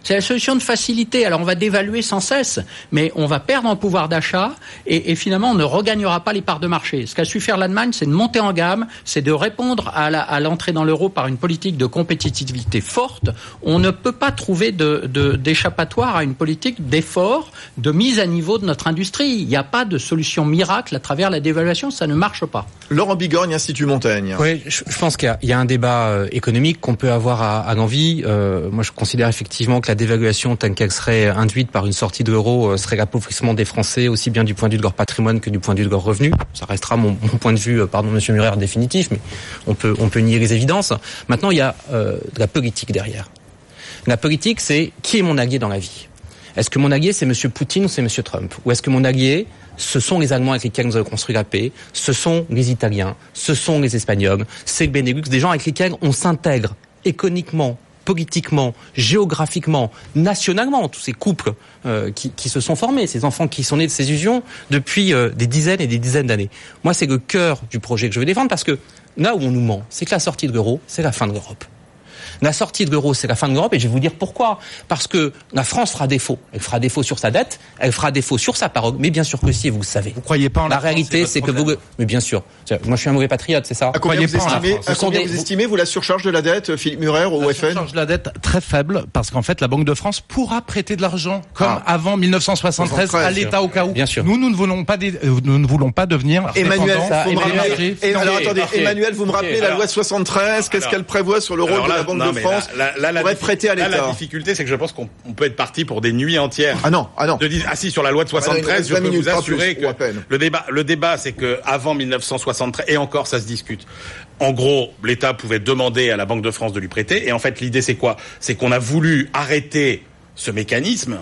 C'est la solution de facilité. Alors on va dévaluer sans cesse, mais on va perdre en pouvoir d'achat et, et finalement on ne regagnera pas les parts de marché. Ce qu'a su faire l'Allemagne, c'est de monter en gamme, c'est de répondre à, la, à l'entrée dans l'euro par une politique de compétitivité forte. On ne peut pas trouver de, de, d'échappatoire à une politique d'effort, de mise à niveau de notre industrie. Il n'y a pas de solution miracle à travers la dévaluation, ça ne marche pas. Laurent Bigorgne, Institut Montaigne. Oui, je, je pense qu'il y a, il y a un débat euh, économique qu'on peut avoir à, à l'envi. Euh, moi, je considère effectivement que la dévaluation, telle qu'elle serait induite par une sortie de l'euro, euh, serait l'appauvrissement des Français, aussi bien du point de vue de leur patrimoine que du point de vue de leurs revenus. Ça restera mon, mon point de vue, euh, pardon, Monsieur Murer, définitif, mais on peut, on peut nier les évidences. Maintenant, il y a euh, de la politique derrière. La politique, c'est qui est mon allié dans la vie. Est-ce que mon allié, c'est Monsieur Poutine ou c'est Monsieur Trump? Ou est-ce que mon allié, ce sont les Allemands avec lesquels nous avons construit la paix, ce sont les Italiens, ce sont les Espagnols, c'est le Benelux, des gens avec lesquels on s'intègre économiquement, politiquement, géographiquement, nationalement, tous ces couples euh, qui, qui se sont formés, ces enfants qui sont nés de ces unions depuis euh, des dizaines et des dizaines d'années. Moi, c'est le cœur du projet que je veux défendre parce que là où on nous ment, c'est que la sortie de l'euro, c'est la fin de l'Europe. La sortie de l'euro, c'est la fin de l'Europe, et je vais vous dire pourquoi. Parce que la France fera défaut. Elle fera défaut sur sa dette, elle fera défaut sur sa parole, mais bien sûr que si, vous le savez. Vous croyez pas en la, la réalité, France, c'est, c'est que vous... Mais bien sûr. Moi, je suis un mauvais patriote, c'est ça. À combien, vous estimez, à combien des... vous estimez, vous, la surcharge de la dette, Philippe Murer, au O F N? La surcharge de la dette, très faible, parce qu'en fait, la Banque de France pourra prêter de l'argent, comme ah. avant dix-neuf cent soixante-treize, soixante-treize, à l'État au cas où. Bien sûr. Nous, nous ne voulons pas, dé... nous ne voulons pas devenir... Emmanuel, vous me rappelez, et alors attendez, okay. Emmanuel, vous me rappelez okay. la loi de soixante-treize, qu'est-ce alors, qu'elle prévoit sur le rôle de la Banque non, de France là, là, là, pour être prêté à l'État? Là, la difficulté, c'est que je pense qu'on on peut être parti pour des nuits entières. Ah non, ah non. De dire, ah si, sur la loi de soixante-treize, je peux vous assurer plus, que le débat, le débat, c'est que avant dix-neuf cent soixante-treize, et encore, ça se discute. En gros, l'État pouvait demander à la Banque de France de lui prêter, et en fait, l'idée, c'est quoi? C'est qu'on a voulu arrêter ce mécanisme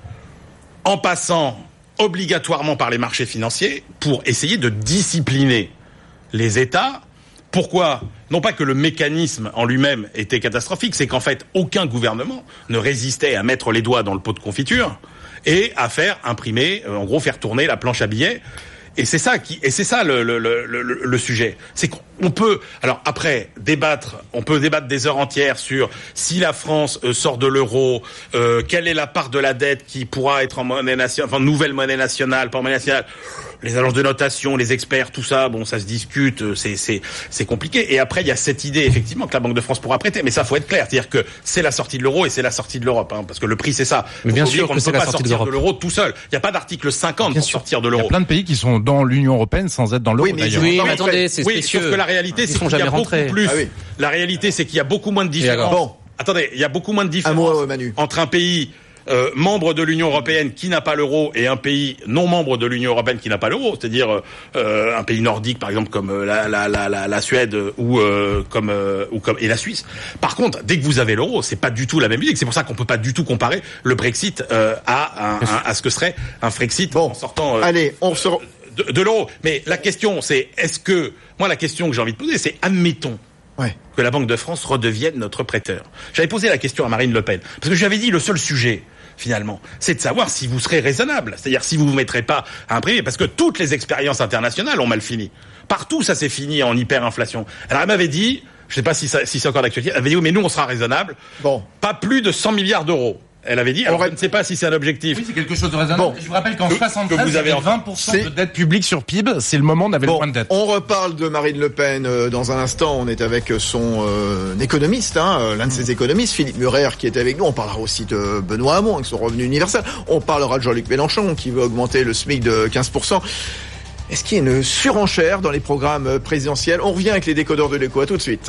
en passant obligatoirement par les marchés financiers pour essayer de discipliner les États. Pourquoi? Non pas que le mécanisme en lui-même était catastrophique, c'est qu'en fait, aucun gouvernement ne résistait à mettre les doigts dans le pot de confiture et à faire imprimer, en gros, faire tourner la planche à billets. Et c'est ça qui, et c'est ça le, le, le, le, le sujet. C'est qu'on peut, alors après, débattre, on peut débattre des heures entières sur si la France euh, sort de l'euro, euh, quelle est la part de la dette qui pourra être en monnaie nationale, enfin, nouvelle monnaie nationale, pas monnaie nationale. Les agences de notation, les experts, tout ça, bon, ça se discute, c'est, c'est, c'est compliqué. Et après, il y a cette idée, effectivement, que la Banque de France pourra prêter. Mais ça, faut être clair. C'est-à-dire que c'est la sortie de l'euro et c'est la sortie de l'Europe, hein, parce que le prix, c'est ça. Mais bien sûr qu'on que ne peut pas sortir de l'euro tout seul. Il n'y a pas d'article cinquante bien pour sûr. sortir de l'euro. Il y a plein de pays qui sont dans l'Union européenne sans être dans l'euro, oui, mais d'ailleurs. Oui, mais attendez, c'est oui, spécieux. Sauf que la réalité, c'est qu'il y a beaucoup rentrés. plus. Ah oui. La réalité, c'est qu'il y a beaucoup moins de différence. Bon. Attendez, il y a beaucoup moins de différence mot, Manu. entre un pays Euh, membre de l'Union européenne qui n'a pas l'euro et un pays non membre de l'Union européenne qui n'a pas l'euro, c'est-à-dire euh, un pays nordique par exemple comme la la la la, la Suède ou euh, comme euh, ou comme et la Suisse. Par contre, dès que vous avez l'euro, c'est pas du tout la même musique. C'est pour ça qu'on peut pas du tout comparer le Brexit euh, à un, un à ce que serait un Frexit bon. en sortant. Euh, Allez, on se de, de l'euro. Mais la question, c'est est-ce que moi la question que j'ai envie de poser, c'est admettons. Ouais. Que la Banque de France redevienne notre prêteur. J'avais posé la question à Marine Le Pen parce que j'avais dit le seul sujet. Finalement, c'est de savoir si vous serez raisonnable, c'est-à-dire si vous vous mettrez pas à imprimer, parce que toutes les expériences internationales ont mal fini. Partout, ça s'est fini en hyperinflation. Alors, elle m'avait dit, je sais pas si, ça, si c'est encore d'actualité, elle m'avait dit, oui, mais nous, on sera raisonnable. Bon. Pas plus de cent milliards d'euros. Elle avait dit, alors on je ne sais pas si c'est un objectif. Oui, c'est quelque chose de raisonnable. Bon. Je vous rappelle qu'en soixante-treize, vous avez vingt pour cent de dette publique sur P I B, c'est le moment d'avoir bon, le point de dette. On reparle de Marine Le Pen euh, dans un instant. On est avec son euh, économiste, hein, l'un de ses économistes, Philippe Murer, qui est avec nous. On parlera aussi de Benoît Hamon avec son revenu universel. On parlera de Jean-Luc Mélenchon qui veut augmenter le SMIC de quinze pour cent. Est-ce qu'il y a une surenchère dans les programmes présidentiels? On revient avec les décodeurs de l'écho. À tout de suite.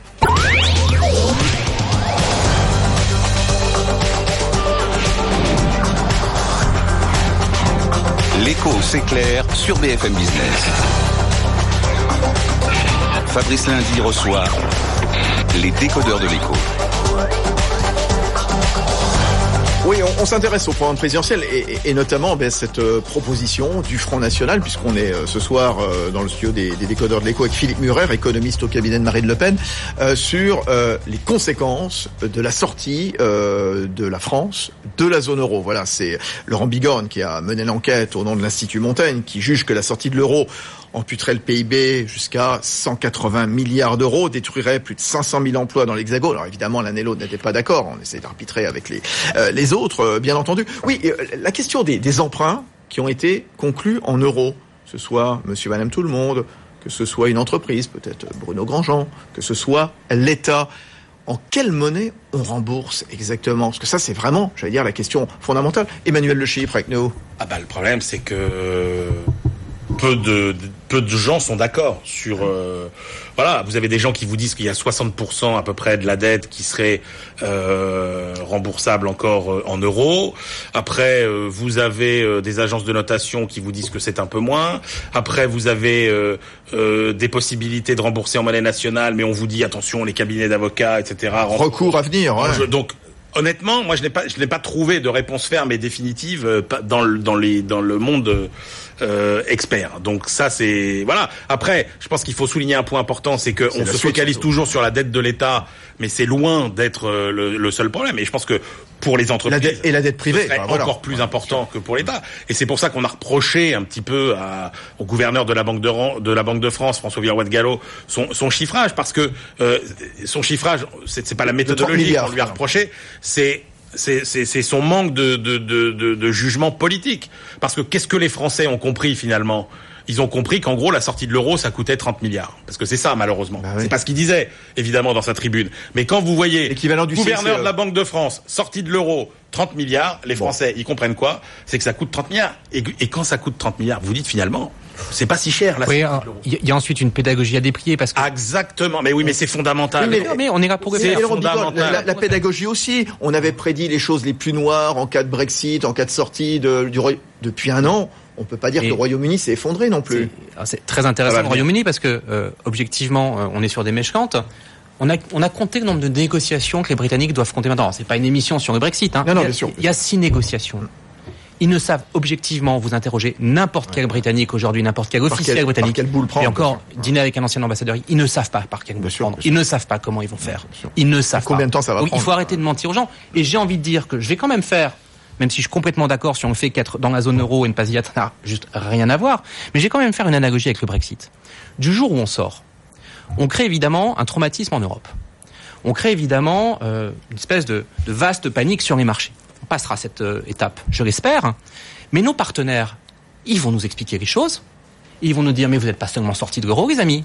L'écho s'éclaire sur B F M Business. Fabrice Lundi reçoit les décodeurs de l'écho. Oui, on, on s'intéresse au programme présidentiel et, et, et notamment ben, cette euh, proposition du Front National, puisqu'on est euh, ce soir euh, dans le studio des, des décodeurs de l'écho avec Philippe Murer, économiste au cabinet de Marine Le Pen, euh, sur euh, les conséquences de la sortie euh, de la France de la zone euro. Voilà, c'est Laurent Bigorgne qui a mené l'enquête au nom de l'Institut Montaigne, qui juge que la sortie de l'euro amputerait le P I B jusqu'à cent quatre-vingts milliards d'euros, détruirait plus de cinq cent mille emplois dans l'Hexagone. Alors évidemment, l'un et l'autre n'étaient pas d'accord. On essaie d'arbitrer avec les euh, les autres, euh, bien entendu. Oui, euh, la question des, des emprunts qui ont été conclus en euros, que ce soit Monsieur, Madame, tout le monde, que ce soit une entreprise, peut-être Bruno Grandjean, que ce soit l'État. En quelle monnaie on rembourse exactement? Parce que ça, c'est vraiment, j'allais dire, la question fondamentale. Emmanuel Le Chypre avec nous. Ah bah le problème, c'est que peu de, de peu de gens sont d'accord sur. Euh, voilà, vous avez des gens qui vous disent qu'il y a soixante pour cent à peu près de la dette qui serait euh, remboursable encore euh, en euros. Après, euh, vous avez euh, des agences de notation qui vous disent que c'est un peu moins. Après, vous avez euh, euh, des possibilités de rembourser en monnaie nationale, mais on vous dit attention, les cabinets d'avocats, et cetera. Recours à venir. Ouais. Je, donc. Honnêtement, moi je n'ai pas, je n'ai pas trouvé de réponse ferme et définitive euh, dans le, dans les, dans le monde euh, expert. Donc ça c'est voilà. Après, je pense qu'il faut souligner un point important, c'est que on se focalise toujours sur la dette de l'État, mais c'est loin d'être euh, le, le seul problème. Et je pense que pour les entreprises, la dette, et la dette privée, ce serait enfin, voilà. encore plus important que pour l'État. Et c'est pour ça qu'on a reproché un petit peu à, au gouverneur de la Banque de, de la Banque de France, François Villeroy de Galhau, son, son chiffrage, parce que euh, son chiffrage, c'est, c'est pas la méthodologie qu'on lui a reproché. C'est, c'est, c'est, c'est son manque de, de, de, de, de jugement politique. Parce que qu'est-ce que les Français ont compris finalement? Ils ont compris qu'en gros, la sortie de l'euro, ça coûtait trente milliards. Parce que c'est ça, malheureusement. Bah oui. C'est pas ce qu'il disait, évidemment, dans sa tribune. Mais quand vous voyez, l'équivalent du gouverneur C C E. de la Banque de France, sortie de l'euro, trente milliards, les Français, bon. Ils comprennent quoi? C'est que ça coûte trente milliards. Et, et quand ça coûte trente milliards, vous dites finalement, c'est pas si cher, là. Oui, il y a ensuite une pédagogie à déplier parce que. Exactement. Mais oui, mais c'est fondamental. Oui, mais, mais on est là pour c'est fondamental. La, la pédagogie aussi. On avait prédit les choses les plus noires en cas de Brexit, en cas de sortie de, du Royaume. Depuis un an, on peut pas dire et que le Royaume-Uni s'est effondré non plus. C'est, c'est très intéressant, le Royaume-Uni, parce que, euh, objectivement, euh, on est sur des mèches lentes. On a, on a compté le nombre de négociations que les Britanniques doivent compter maintenant. C'est pas une émission sur le Brexit, hein. Non, non, il y a, bien sûr. Il y a six négociations. Ils ne savent objectivement, vous interroger n'importe quel Britannique aujourd'hui, n'importe quel officiel quel, britannique. Par quelle boule prendre, et encore, dîner avec un ancien ambassadeur, ils ne savent pas par quelle boule prendre. Ils ne savent pas comment ils vont faire. Ils ne savent pas. Combien de temps ça va Donc, prendre? Il faut arrêter de mentir aux gens. Et j'ai envie de dire que je vais quand même faire, même si je suis complètement d'accord sur le fait qu'être dans la zone euro et ne pas y être, ça n'a juste rien à voir, mais j'ai quand même faire une analogie avec le Brexit. Du jour où on sort, on crée évidemment un traumatisme en Europe. On crée évidemment euh, une espèce de, de vaste panique sur les marchés. On passera cette euh, étape, je l'espère. Mais nos partenaires, ils vont nous expliquer les choses. Et ils vont nous dire, mais vous n'êtes pas seulement sortis de l'euro, les amis.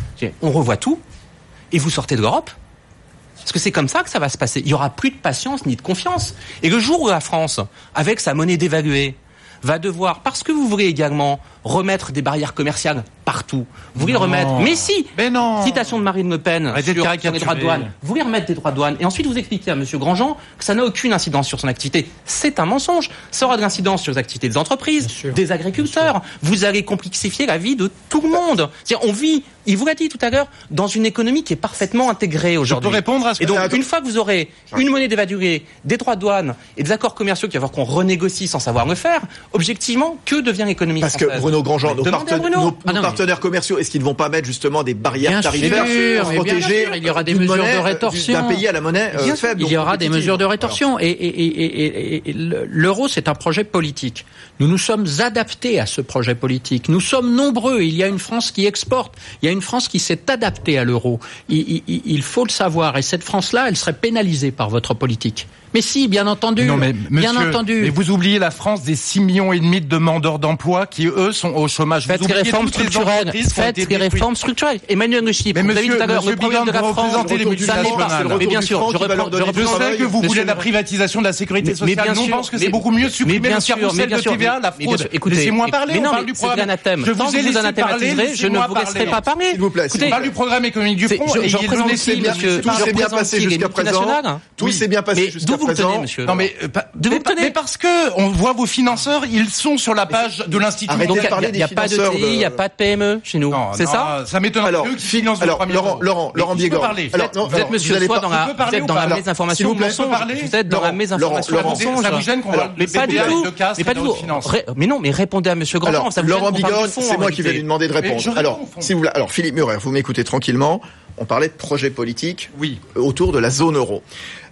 On revoit tout. Et vous sortez de l'Europe. Parce que c'est comme ça que ça va se passer. Il n'y aura plus de patience ni de confiance. Et le jour où la France, avec sa monnaie dévaluée, va devoir, parce que vous voulez également remettre des barrières commerciales partout, vous voulez non. remettre, mais si, mais non. Citation de Marine Le Pen Arrêtez sur, de sur les droits de douane, vous voulez remettre des droits de douane, et ensuite vous expliquez à Monsieur Grandjean que ça n'a aucune incidence sur son activité. C'est un mensonge. Ça aura de l'incidence sur les activités des entreprises, des agriculteurs. Vous allez complexifier la vie de tout le monde. C'est-à-dire, on vit, il vous l'a dit tout à l'heure, dans une économie qui est parfaitement intégrée aujourd'hui. Je peux répondre à ce Et donc, que... une fois que vous aurez une monnaie dévaluée, des droits de douane et des accords commerciaux qu'il va falloir qu'on renégocie sans savoir le faire, objectivement, que devient l'économie Parce française? que Bruno Grandjean, nos, parte- Bruno. nos, Ah nos non, partenaires mais... commerciaux, est-ce qu'ils ne vont pas mettre justement des barrières bien tarifaires sûr, pour protéger il y aura des mesures monnaie, de rétorsion d'un pays à la monnaie euh, faible? Il y aura des mesures de rétorsion. Et, et, et, et, et l'euro, c'est un projet politique. Nous nous sommes adaptés à ce projet politique. Nous sommes nombreux. Il y a une France qui exporte. Il y a une France qui s'est adaptée à l'euro. Il, il, il faut le savoir. Et cette France-là, elle serait pénalisée par votre politique. Mais si, bien entendu. Non, mais, bien monsieur, entendu. Mais vous oubliez la France des six millions et demi de demandeurs d'emploi qui, eux, sont au chômage. Faites les réformes structurelles. Faites les réformes structurelles. Emmanuel Le Chypre, vous avez dit tout à l'heure, le problème de la France, ça n'est pas. Mais bien sûr, je reprends, je Je sais que vous voulez la privatisation de la sécurité sociale. Nous, on pense que c'est beaucoup mieux de supprimer le carrousel de T V A, la fraude. Laissez-moi parler, on parle du programme. Je vous ai laissé parler, je ne vous laisserai pas parler. S'il vous plaît. On parle du programme économique du front. Je représente aussi, monsieur, tout s'est bien passé jusqu'à présent. Tout s'est bien passé jusqu'à présent. Non mais, euh, mais, mais parce que on voit vos financeurs, ils sont sur la page de l'Institut. Arrêtez de parler des financeurs. Il n'y a pas de T I, il n'y a pas de P M E chez nous. Non, c'est non, ça Ça m'étonne. Alors, alors Laurent, Laurent, Laurent Biégor. Alors, vous êtes monsieur soit dans la, vous êtes dans la mésinformation mensonge. Vous êtes dans la mésinformation mensonge. Ça vous gêne qu'on parle mais pas du tout. Mais pas du tout. Mais non, mais répondez à monsieur Grandjean. Alors, Laurent Biégor, c'est moi qui vais lui demander de répondre. Alors, si vous voulez, alors Philippe Murer, vous m'écoutez tranquillement. On parlait de projet politique. Oui. Autour de la zone euro.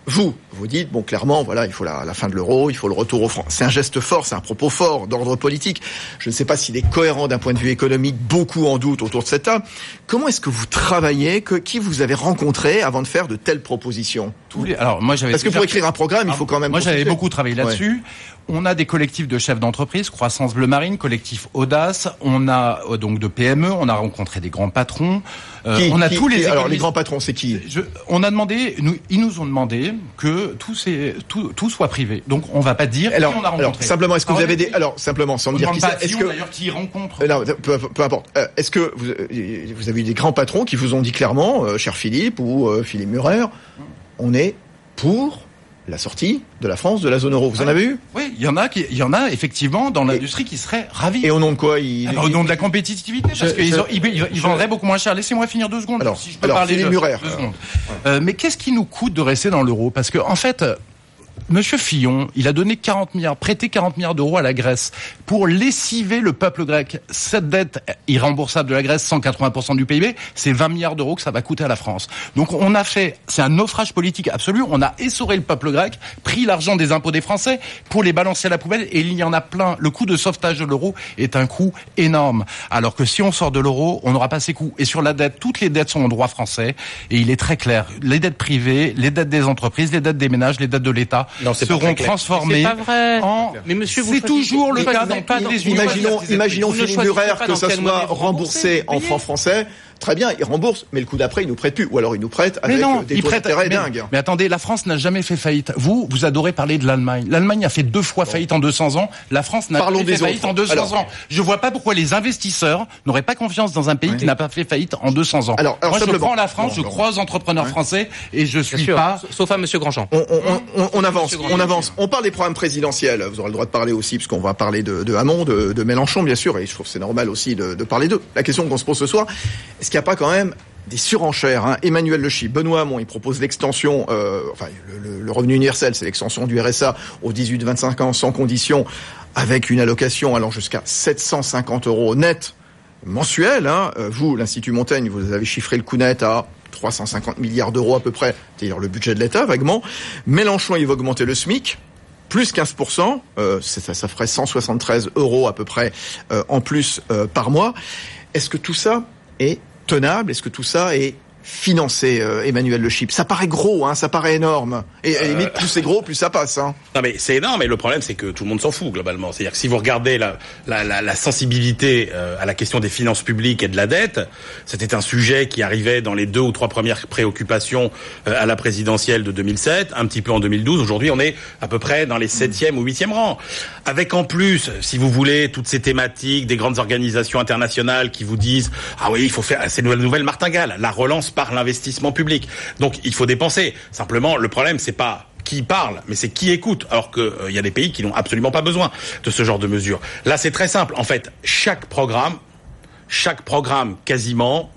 vous, vous dites, bon, clairement, voilà, il faut la, la fin de l'euro, il faut le retour au franc. C'est un geste fort, c'est un propos fort d'ordre politique. Je ne sais pas s'il est cohérent d'un point de vue économique, beaucoup en doute autour de cette table. Comment est-ce que vous travaillez, que, qui vous avez rencontré avant de faire de telles propositions? Tous les, alors, moi, j'avais Parce que pour écrire un programme, il faut quand même... Moi, j'avais consulter. beaucoup travaillé là-dessus. Ouais. On a des collectifs de chefs d'entreprise, Croissance Bleu Marine, collectif Audace. On a euh, donc de P M E. On a rencontré des grands patrons. Euh, qui, on a qui, tous les. Qui, alors les grands patrons, c'est qui? Je, On a demandé, nous, ils nous ont demandé que tout, ces, tout, tout soit privé. Donc on va pas dire alors, qui on a rencontré. Alors simplement, est-ce que alors, vous avez des, alors simplement sans me dire qui c'est, est-ce que d'ailleurs qui rencontre. Non, peu, peu importe. Euh, est-ce que vous, vous avez eu des grands patrons qui vous ont dit clairement, euh, cher Philippe ou euh, Philippe Murer, on est pour la sortie de la France de la zone euro. Vous ouais. en avez eu? Oui, il y en a qui, il y en a effectivement dans l'industrie qui seraient ravis. Et au nom de quoi ils... Alors, au nom de la compétitivité, parce qu'ils je, ils, ils, ils vendraient beaucoup moins cher. Laissez-moi finir deux secondes. Alors, si je peux alors parler Philippe de, Murer. deux secondes. Euh, mais qu'est-ce qui nous coûte de rester dans l'euro? Parce que en fait, Monsieur Fillon, il a donné quarante milliards, prêté quarante milliards d'euros à la Grèce pour lessiver le peuple grec. Cette dette irremboursable de la Grèce, cent quatre-vingts pour cent du P I B, c'est vingt milliards d'euros que ça va coûter à la France. Donc on a fait, c'est un naufrage politique absolu, on a essoré le peuple grec, pris l'argent des impôts des Français pour les balancer à la poubelle, et il y en a plein. Le coût de sauvetage de l'euro est un coût énorme. Alors que si on sort de l'euro, on n'aura pas ces coûts. Et sur la dette, toutes les dettes sont en droit français, et il est très clair. Les dettes privées, les dettes des entreprises, les dettes des ménages, les dettes de l'État, non, seront transformés en... Mais monsieur, vous c'est toujours le cas dans pas les Imaginons, imaginons Philippe Murer que ça soit remboursé en francs français. Très bien, il rembourse, mais le coup d'après, il nous prête plus. Ou alors il nous prête avec non, des taux d'intérêt dingues. Mais attendez, la France n'a jamais fait faillite. Vous, vous adorez parler de l'Allemagne. L'Allemagne a fait deux fois bon. faillite en deux cents ans. La France n'a jamais fait faillite en deux cents alors, ans. Je vois pas pourquoi les investisseurs n'auraient pas confiance dans un pays oui. qui n'a pas fait faillite en deux cents ans. Alors, alors Moi, je prends la France, non, je crois aux entrepreneurs ouais. français et je suis sûr. pas... Sauf à Monsieur Grandjean. On, on, on, on avance, on avance. On parle des programmes présidentiels. Vous aurez le droit de parler aussi, puisqu'on va parler de, de Hamon, de, de Mélenchon, bien sûr, et je trouve que c'est normal aussi de, de parler d'eux. La question qu'on se pose ce soir, est-ce qu'il n'y a pas quand même des surenchères, hein. Emmanuel Le Chypre, Benoît Hamon, il propose l'extension, euh, enfin le, le, le revenu universel, c'est l'extension du R S A aux dix-huit vingt-cinq ans sans condition, avec une allocation allant jusqu'à sept cent cinquante euros net mensuel. Hein. Vous, l'Institut Montaigne, vous avez chiffré le coût net à trois cent cinquante milliards d'euros à peu près, c'est-à-dire le budget de l'État vaguement. Mélenchon, il va augmenter le SMIC. Plus quinze pour cent, euh, ça, ça ferait cent soixante-treize euros à peu près euh, en plus euh, par mois. Est-ce que tout ça est tenable? Est-ce que tout ça est financé, euh, Emmanuel Le Chypre? Ça paraît gros, hein, ça paraît énorme. Et à la limite, plus c'est gros, plus ça passe. Hein. Non mais c'est énorme, et le problème c'est que tout le monde s'en fout globalement. C'est-à-dire que si vous regardez la, la, la, la sensibilité euh, à la question des finances publiques et de la dette, c'était un sujet qui arrivait dans les deux ou trois premières préoccupations euh, à la présidentielle de deux mille sept, un petit peu en deux mille douze. Aujourd'hui, on est à peu près dans les septième ou huitième rangs. Avec en plus, si vous voulez, toutes ces thématiques des grandes organisations internationales qui vous disent « Ah oui, il faut faire... » C'est une nouvelle martingale, la relance par l'investissement public. Donc, il faut dépenser. Simplement, le problème, c'est pas qui parle, mais c'est qui écoute. Alors que il euh, y a des pays qui n'ont absolument pas besoin de ce genre de mesures. Là, c'est très simple. En fait, chaque programme, chaque programme quasiment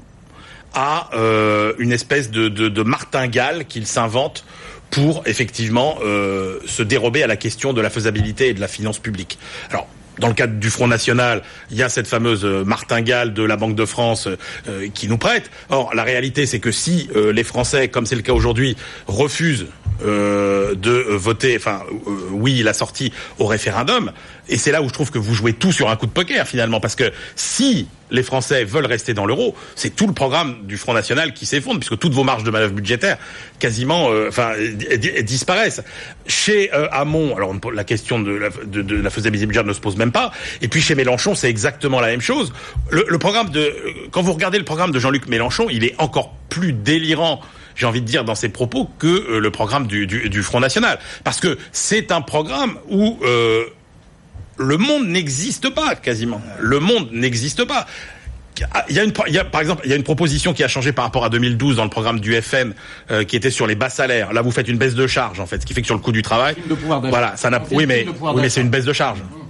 a euh, une espèce de, de, de martingale qu'il s'invente pour effectivement euh, se dérober à la question de la faisabilité et de la finance publique. Alors, dans le cadre du Front National, il y a cette fameuse martingale de la Banque de France euh, qui nous prête. Or, la réalité, c'est que si euh, les Français, comme c'est le cas aujourd'hui, refusent euh, de voter, enfin, euh, oui, la sortie au référendum, et c'est là où je trouve que vous jouez tout sur un coup de poker, finalement, parce que si les Français veulent rester dans l'euro, c'est tout le programme du Front National qui s'effondre, puisque toutes vos marges de manœuvre budgétaires, quasiment, euh, enfin, disparaissent. Chez euh, Hamon, alors la question de la, de, de la faisabilité budgétaire ne se pose même pas. Et puis chez Mélenchon, c'est exactement la même chose. Le, le programme de, quand vous regardez le programme de Jean-Luc Mélenchon, il est encore plus délirant, j'ai envie de dire, dans ses propos, que euh, le programme du, du, du Front National, parce que c'est un programme où euh, le monde n'existe pas, quasiment. Le monde n'existe pas. Il y a une, il y a, par exemple, il y a une proposition qui a changé par rapport à deux mille douze dans le programme du F M, euh, qui était sur les bas salaires. Là, vous faites une baisse de charge, en fait, ce qui fait que sur le coût du travail, voilà, ça n'a, oui, mais, oui, mais c'est une baisse de charge.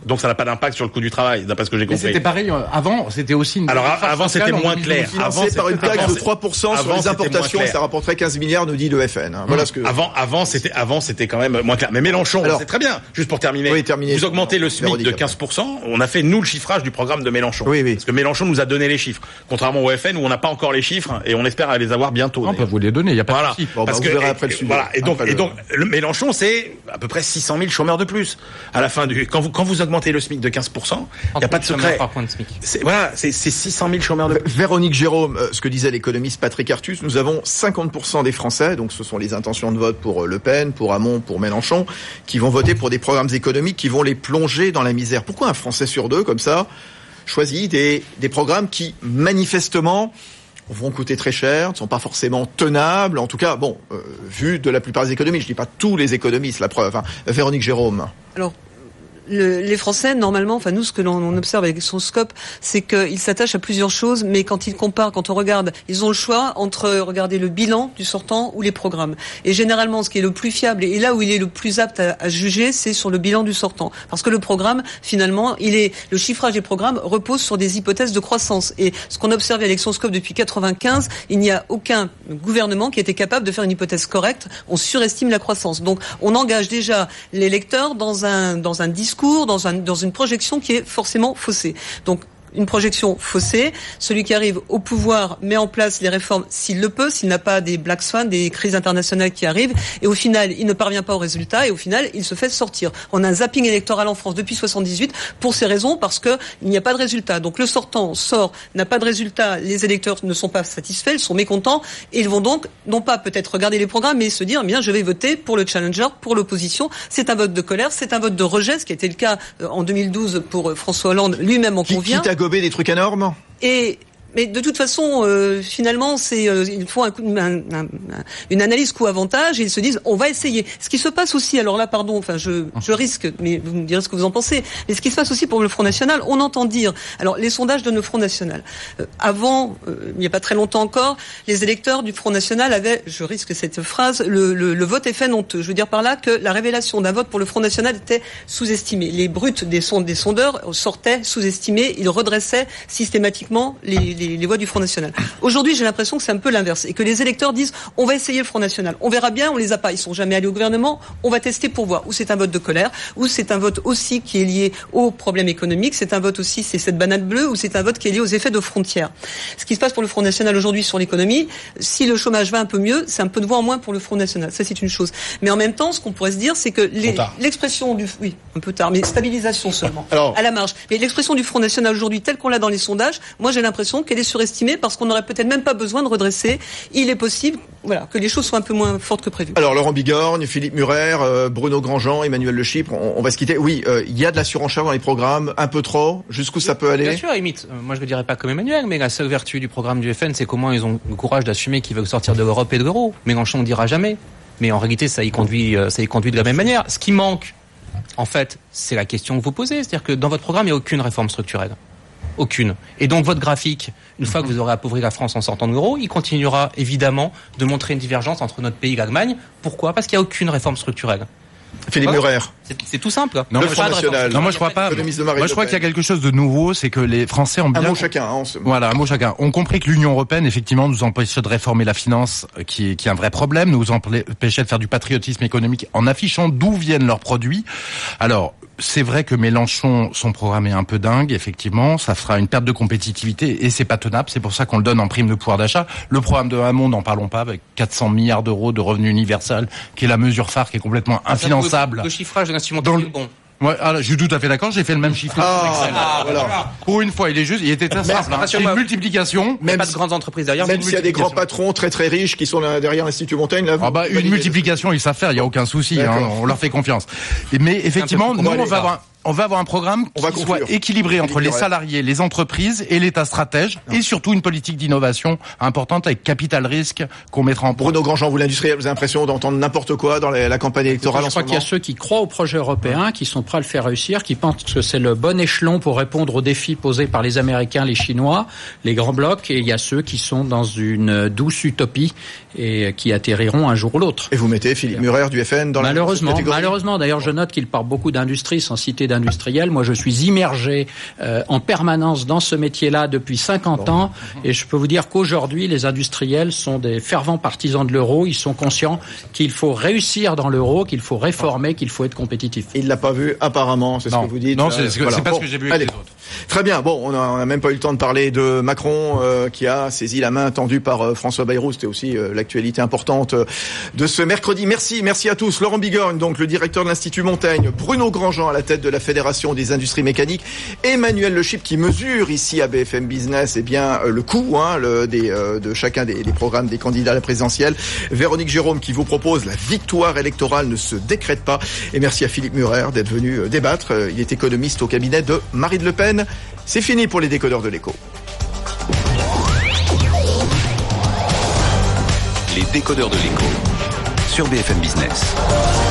Donc ça n'a pas d'impact sur le coût du travail, d'après ce que j'ai Mais compris. c'était pareil, euh, avant, c'était aussi une... Alors avant c'était moins clair. Financé Avant par une c'était- taxe avant, de trois pour cent sur avant, les c'était importations, moins clair. ça rapporterait quinze milliards, nous dit le F N. Voilà ce que... Avant, avant, c'était, avant, c'était quand même moins clair. Mais Mélenchon, Alors- c'est très bien. Juste pour terminer. Oui, terminez. Vous augmentez le SMIC Véronique, de quinze pour cent. On a fait, nous, le chiffrage du programme de Mélenchon. Oui, oui. Parce que Mélenchon nous a donné les chiffres. Contrairement au F N où on n'a pas encore les chiffres et on espère les avoir bientôt. On peut vous les donner, il n'y a pas Voilà. de souci. Bon, bah, Parce vous que, verrez et- après le et- sujet. voilà. Et donc, Après et le- donc, le Mélenchon, c'est à peu près six cent mille chômeurs de plus. À la fin du, quand vous, quand vous augmentez le SMIC de quinze pour cent, il n'y a pas de secret. Par point de SMIC. C'est, voilà, c'est, c'est six cent mille chômeurs de plus. Véronique Jérôme, euh, ce que disait l'économiste Patrick Artus, nous avons cinquante pour cent des Français, donc ce sont les intentions de vote pour euh, Le Pen, pour Hamon, pour Mélenchon, qui vont voter pour des programmes économiques qui vont les plonger dans la misère. Pourquoi un Français sur deux, comme ça, choisit des, des programmes qui, manifestement, vont coûter très cher, ne sont pas forcément tenables, en tout cas, bon, euh, vu de la plupart des économistes, je dis pas tous les économistes, la preuve. Hein. Véronique Jérôme. Alors, le, les Français, normalement, enfin nous, ce que l'on on observe avec son scope, c'est qu'ils s'attachent à plusieurs choses, mais quand ils comparent, quand on regarde, ils ont le choix entre regarder le bilan du sortant ou les programmes. Et généralement, ce qui est le plus fiable et là où il est le plus apte à, à juger, c'est sur le bilan du sortant, parce que le programme, finalement, il est le chiffrage des programmes repose sur des hypothèses de croissance. Et ce qu'on observe avec son scope depuis quatre-vingt-quinze, il n'y a aucun gouvernement qui était capable de faire une hypothèse correcte. On surestime la croissance. Donc, on engage déjà les lecteurs dans un dans un discours, dans, un, dans une projection qui est forcément faussée. Donc, une projection faussée. Celui qui arrive au pouvoir met en place les réformes s'il le peut, s'il n'a pas des black swans, des crises internationales qui arrivent. Et au final, il ne parvient pas au résultat. Et au final, il se fait sortir. On a un zapping électoral en France depuis soixante-dix-huit pour ces raisons, parce que il n'y a pas de résultat. Donc le sortant sort, n'a pas de résultat. Les électeurs ne sont pas satisfaits, ils sont mécontents. Et ils vont donc, non pas peut-être regarder les programmes, mais se dire, bien, je vais voter pour le challenger, pour l'opposition. C'est un vote de colère, c'est un vote de rejet, ce qui a été le cas en deux mille douze pour François Hollande, lui-même en Qui, convient. quitte à gober des trucs énormes. Et mais de toute façon, euh, finalement, c'est euh, il faut un, un, un, une analyse coût-avantage et ils se disent on va essayer. Ce qui se passe aussi, alors là, pardon, enfin je, je risque, mais vous me direz ce que vous en pensez. Mais ce qui se passe aussi pour le Front National, on entend dire, alors les sondages donnent le Front National. Euh, avant, euh, il n'y a pas très longtemps encore, les électeurs du Front National avaient, je risque cette phrase, le, le, le vote est fait honteux. Je veux dire par là que la révélation d'un vote pour le Front National était sous-estimée. Les brutes des, sond- des sondeurs sortaient sous-estimés, ils redressaient systématiquement les, les, les voix du Front National. Aujourd'hui, j'ai l'impression que c'est un peu l'inverse et que les électeurs disent on va essayer le Front National, on verra bien, on les a pas, ils sont jamais allés au gouvernement, on va tester pour voir. Ou c'est un vote de colère, ou c'est un vote aussi qui est lié aux problèmes économiques, c'est un vote aussi, c'est cette banane bleue, ou c'est un vote qui est lié aux effets de frontières. Ce qui se passe pour le Front National aujourd'hui sur l'économie, si le chômage va un peu mieux, c'est un peu de voix en moins pour le Front National. Ça, c'est une chose. Mais en même temps, ce qu'on pourrait se dire, c'est que les, l'expression du, oui, un peu tard, mais stabilisation seulement, Alors, à la marge. Mais l'expression du Front National aujourd'hui, telle qu'on l'a dans les sondages, moi j'ai l'impression qu'elle est surestimée parce qu'on n'aurait peut-être même pas besoin de redresser. Il est possible, voilà, que les choses soient un peu moins fortes que prévu. Alors Laurent Bigorgne, Philippe Murer, euh, Bruno Grandjean, Emmanuel Le Chypre, on, on va se quitter. Oui, euh, il y a de la surenchère dans les programmes, un peu trop. Jusqu'où ça peut aller? Bien sûr, limite. Euh, moi, je ne le dirais pas comme Emmanuel, mais la seule vertu du programme du F N, c'est comment ils ont le courage d'assumer qu'ils veulent sortir de l'Europe et de l'euro. Mélenchon ne dira jamais. Mais en réalité, ça y conduit, euh, ça y conduit de la même manière. Ce qui manque, en fait, c'est la question que vous posez. C'est-à-dire que dans votre programme, il n'y a aucune réforme structurelle. Aucune. Et donc votre graphique, une fois que vous aurez appauvri la France en sortant de l'euro, il continuera évidemment de montrer une divergence entre notre pays et l'Allemagne. Pourquoi ? Parce qu'il n'y a aucune réforme structurelle. Philippe Voilà. Murer. C'est, c'est tout simple. Le Non, moi, Front Pas de réforme National. Non, moi je crois pas. Économiste de Marine Moi je Le crois Pen. qu'il y a quelque chose de nouveau, c'est que les Français ont Un bien mot chacun. Hein, on se- Voilà, un mot chacun. On compris que l'Union européenne, effectivement, nous empêchait de réformer la finance, euh, qui est, qui est un vrai problème, nous empêchait de faire du patriotisme économique en affichant d'où viennent leurs produits. Alors, c'est vrai que Mélenchon, son programme est un peu dingue, effectivement, ça fera une perte de compétitivité et c'est pas tenable, c'est pour ça qu'on le donne en prime de pouvoir d'achat. Le programme de Hamon, n'en parlons pas, avec quatre cents milliards d'euros de revenu universel, qui est la mesure phare, qui est complètement infinançable. Le, le chiffrage de l'instrument Dans le- est bon. Ouais, alors, je suis tout à fait d'accord, j'ai fait le même chiffre. Ah, voilà. Pour une fois, il est juste, il était très simple. hein. C'est rassure-moi. une multiplication. Il n'y a Même pas si- de grandes entreprises derrière. Même c'est s'il y a des grands multiplication. patrons très très riches qui sont là derrière l'Institut Montaigne, là, vous Ah bah une validez. multiplication, ils savent faire, il y a aucun souci, hein, D'accord. on leur fait confiance. Et- Mais effectivement, peu- nous on va on va aller- avoir on va avoir un programme On va qui conclure. soit équilibré entre les Philippe salariés, les entreprises et l'État stratège, et surtout une politique d'innovation importante avec capital risque qu'on mettra en place. Bruno Grandjean, vous l'industriel, vous avez l'impression d'entendre n'importe quoi dans la, la campagne électorale Je en ce crois qu'il y a moment? ceux qui croient au projet européen, qui sont prêts à le faire réussir, qui pensent que c'est le bon échelon pour répondre aux défis posés par les Américains, les Chinois, les grands blocs, et il y a ceux qui sont dans une douce utopie et qui atterriront un jour ou l'autre. Et vous mettez Philippe Murer du F N dans Malheureusement, la catégorie. malheureusement. D'ailleurs, je note qu'il parle beaucoup d'industrie sans citer d'industriel. Moi, je suis immergé euh, en permanence dans ce métier-là depuis cinquante bon. ans, et je peux vous dire qu'aujourd'hui, les industriels sont des fervents partisans de l'euro. Ils sont conscients qu'il faut réussir dans l'euro, qu'il faut réformer, qu'il faut être compétitif. Il l'a pas vu apparemment, c'est non. ce que vous dites. Non, c'est, voilà. c'est pas bon, ce que j'ai vu allez. avec les autres. Très bien. Bon, on n'a même pas eu le temps de parler de Macron euh, qui a saisi la main tendue par euh, François Bayrou. C'était aussi euh, l'actualité importante euh, de ce mercredi. Merci, merci à tous. Laurent Bigorgne, donc le directeur de l'Institut Montaigne, Bruno Grandjean à la tête de la Fédération des industries mécaniques, Emmanuel Le Chip qui mesure ici à B F M Business eh bien euh, le coût hein, le, des, euh, de chacun des, des programmes des candidats à la présidentielle. Véronique Jérôme qui vous propose la victoire électorale ne se décrète pas. Et merci à Philippe Murer d'être venu euh, débattre. Euh, il est économiste au cabinet de Marine Le Pen. C'est fini pour les décodeurs de l'écho. Les décodeurs de l'écho sur B F M Business.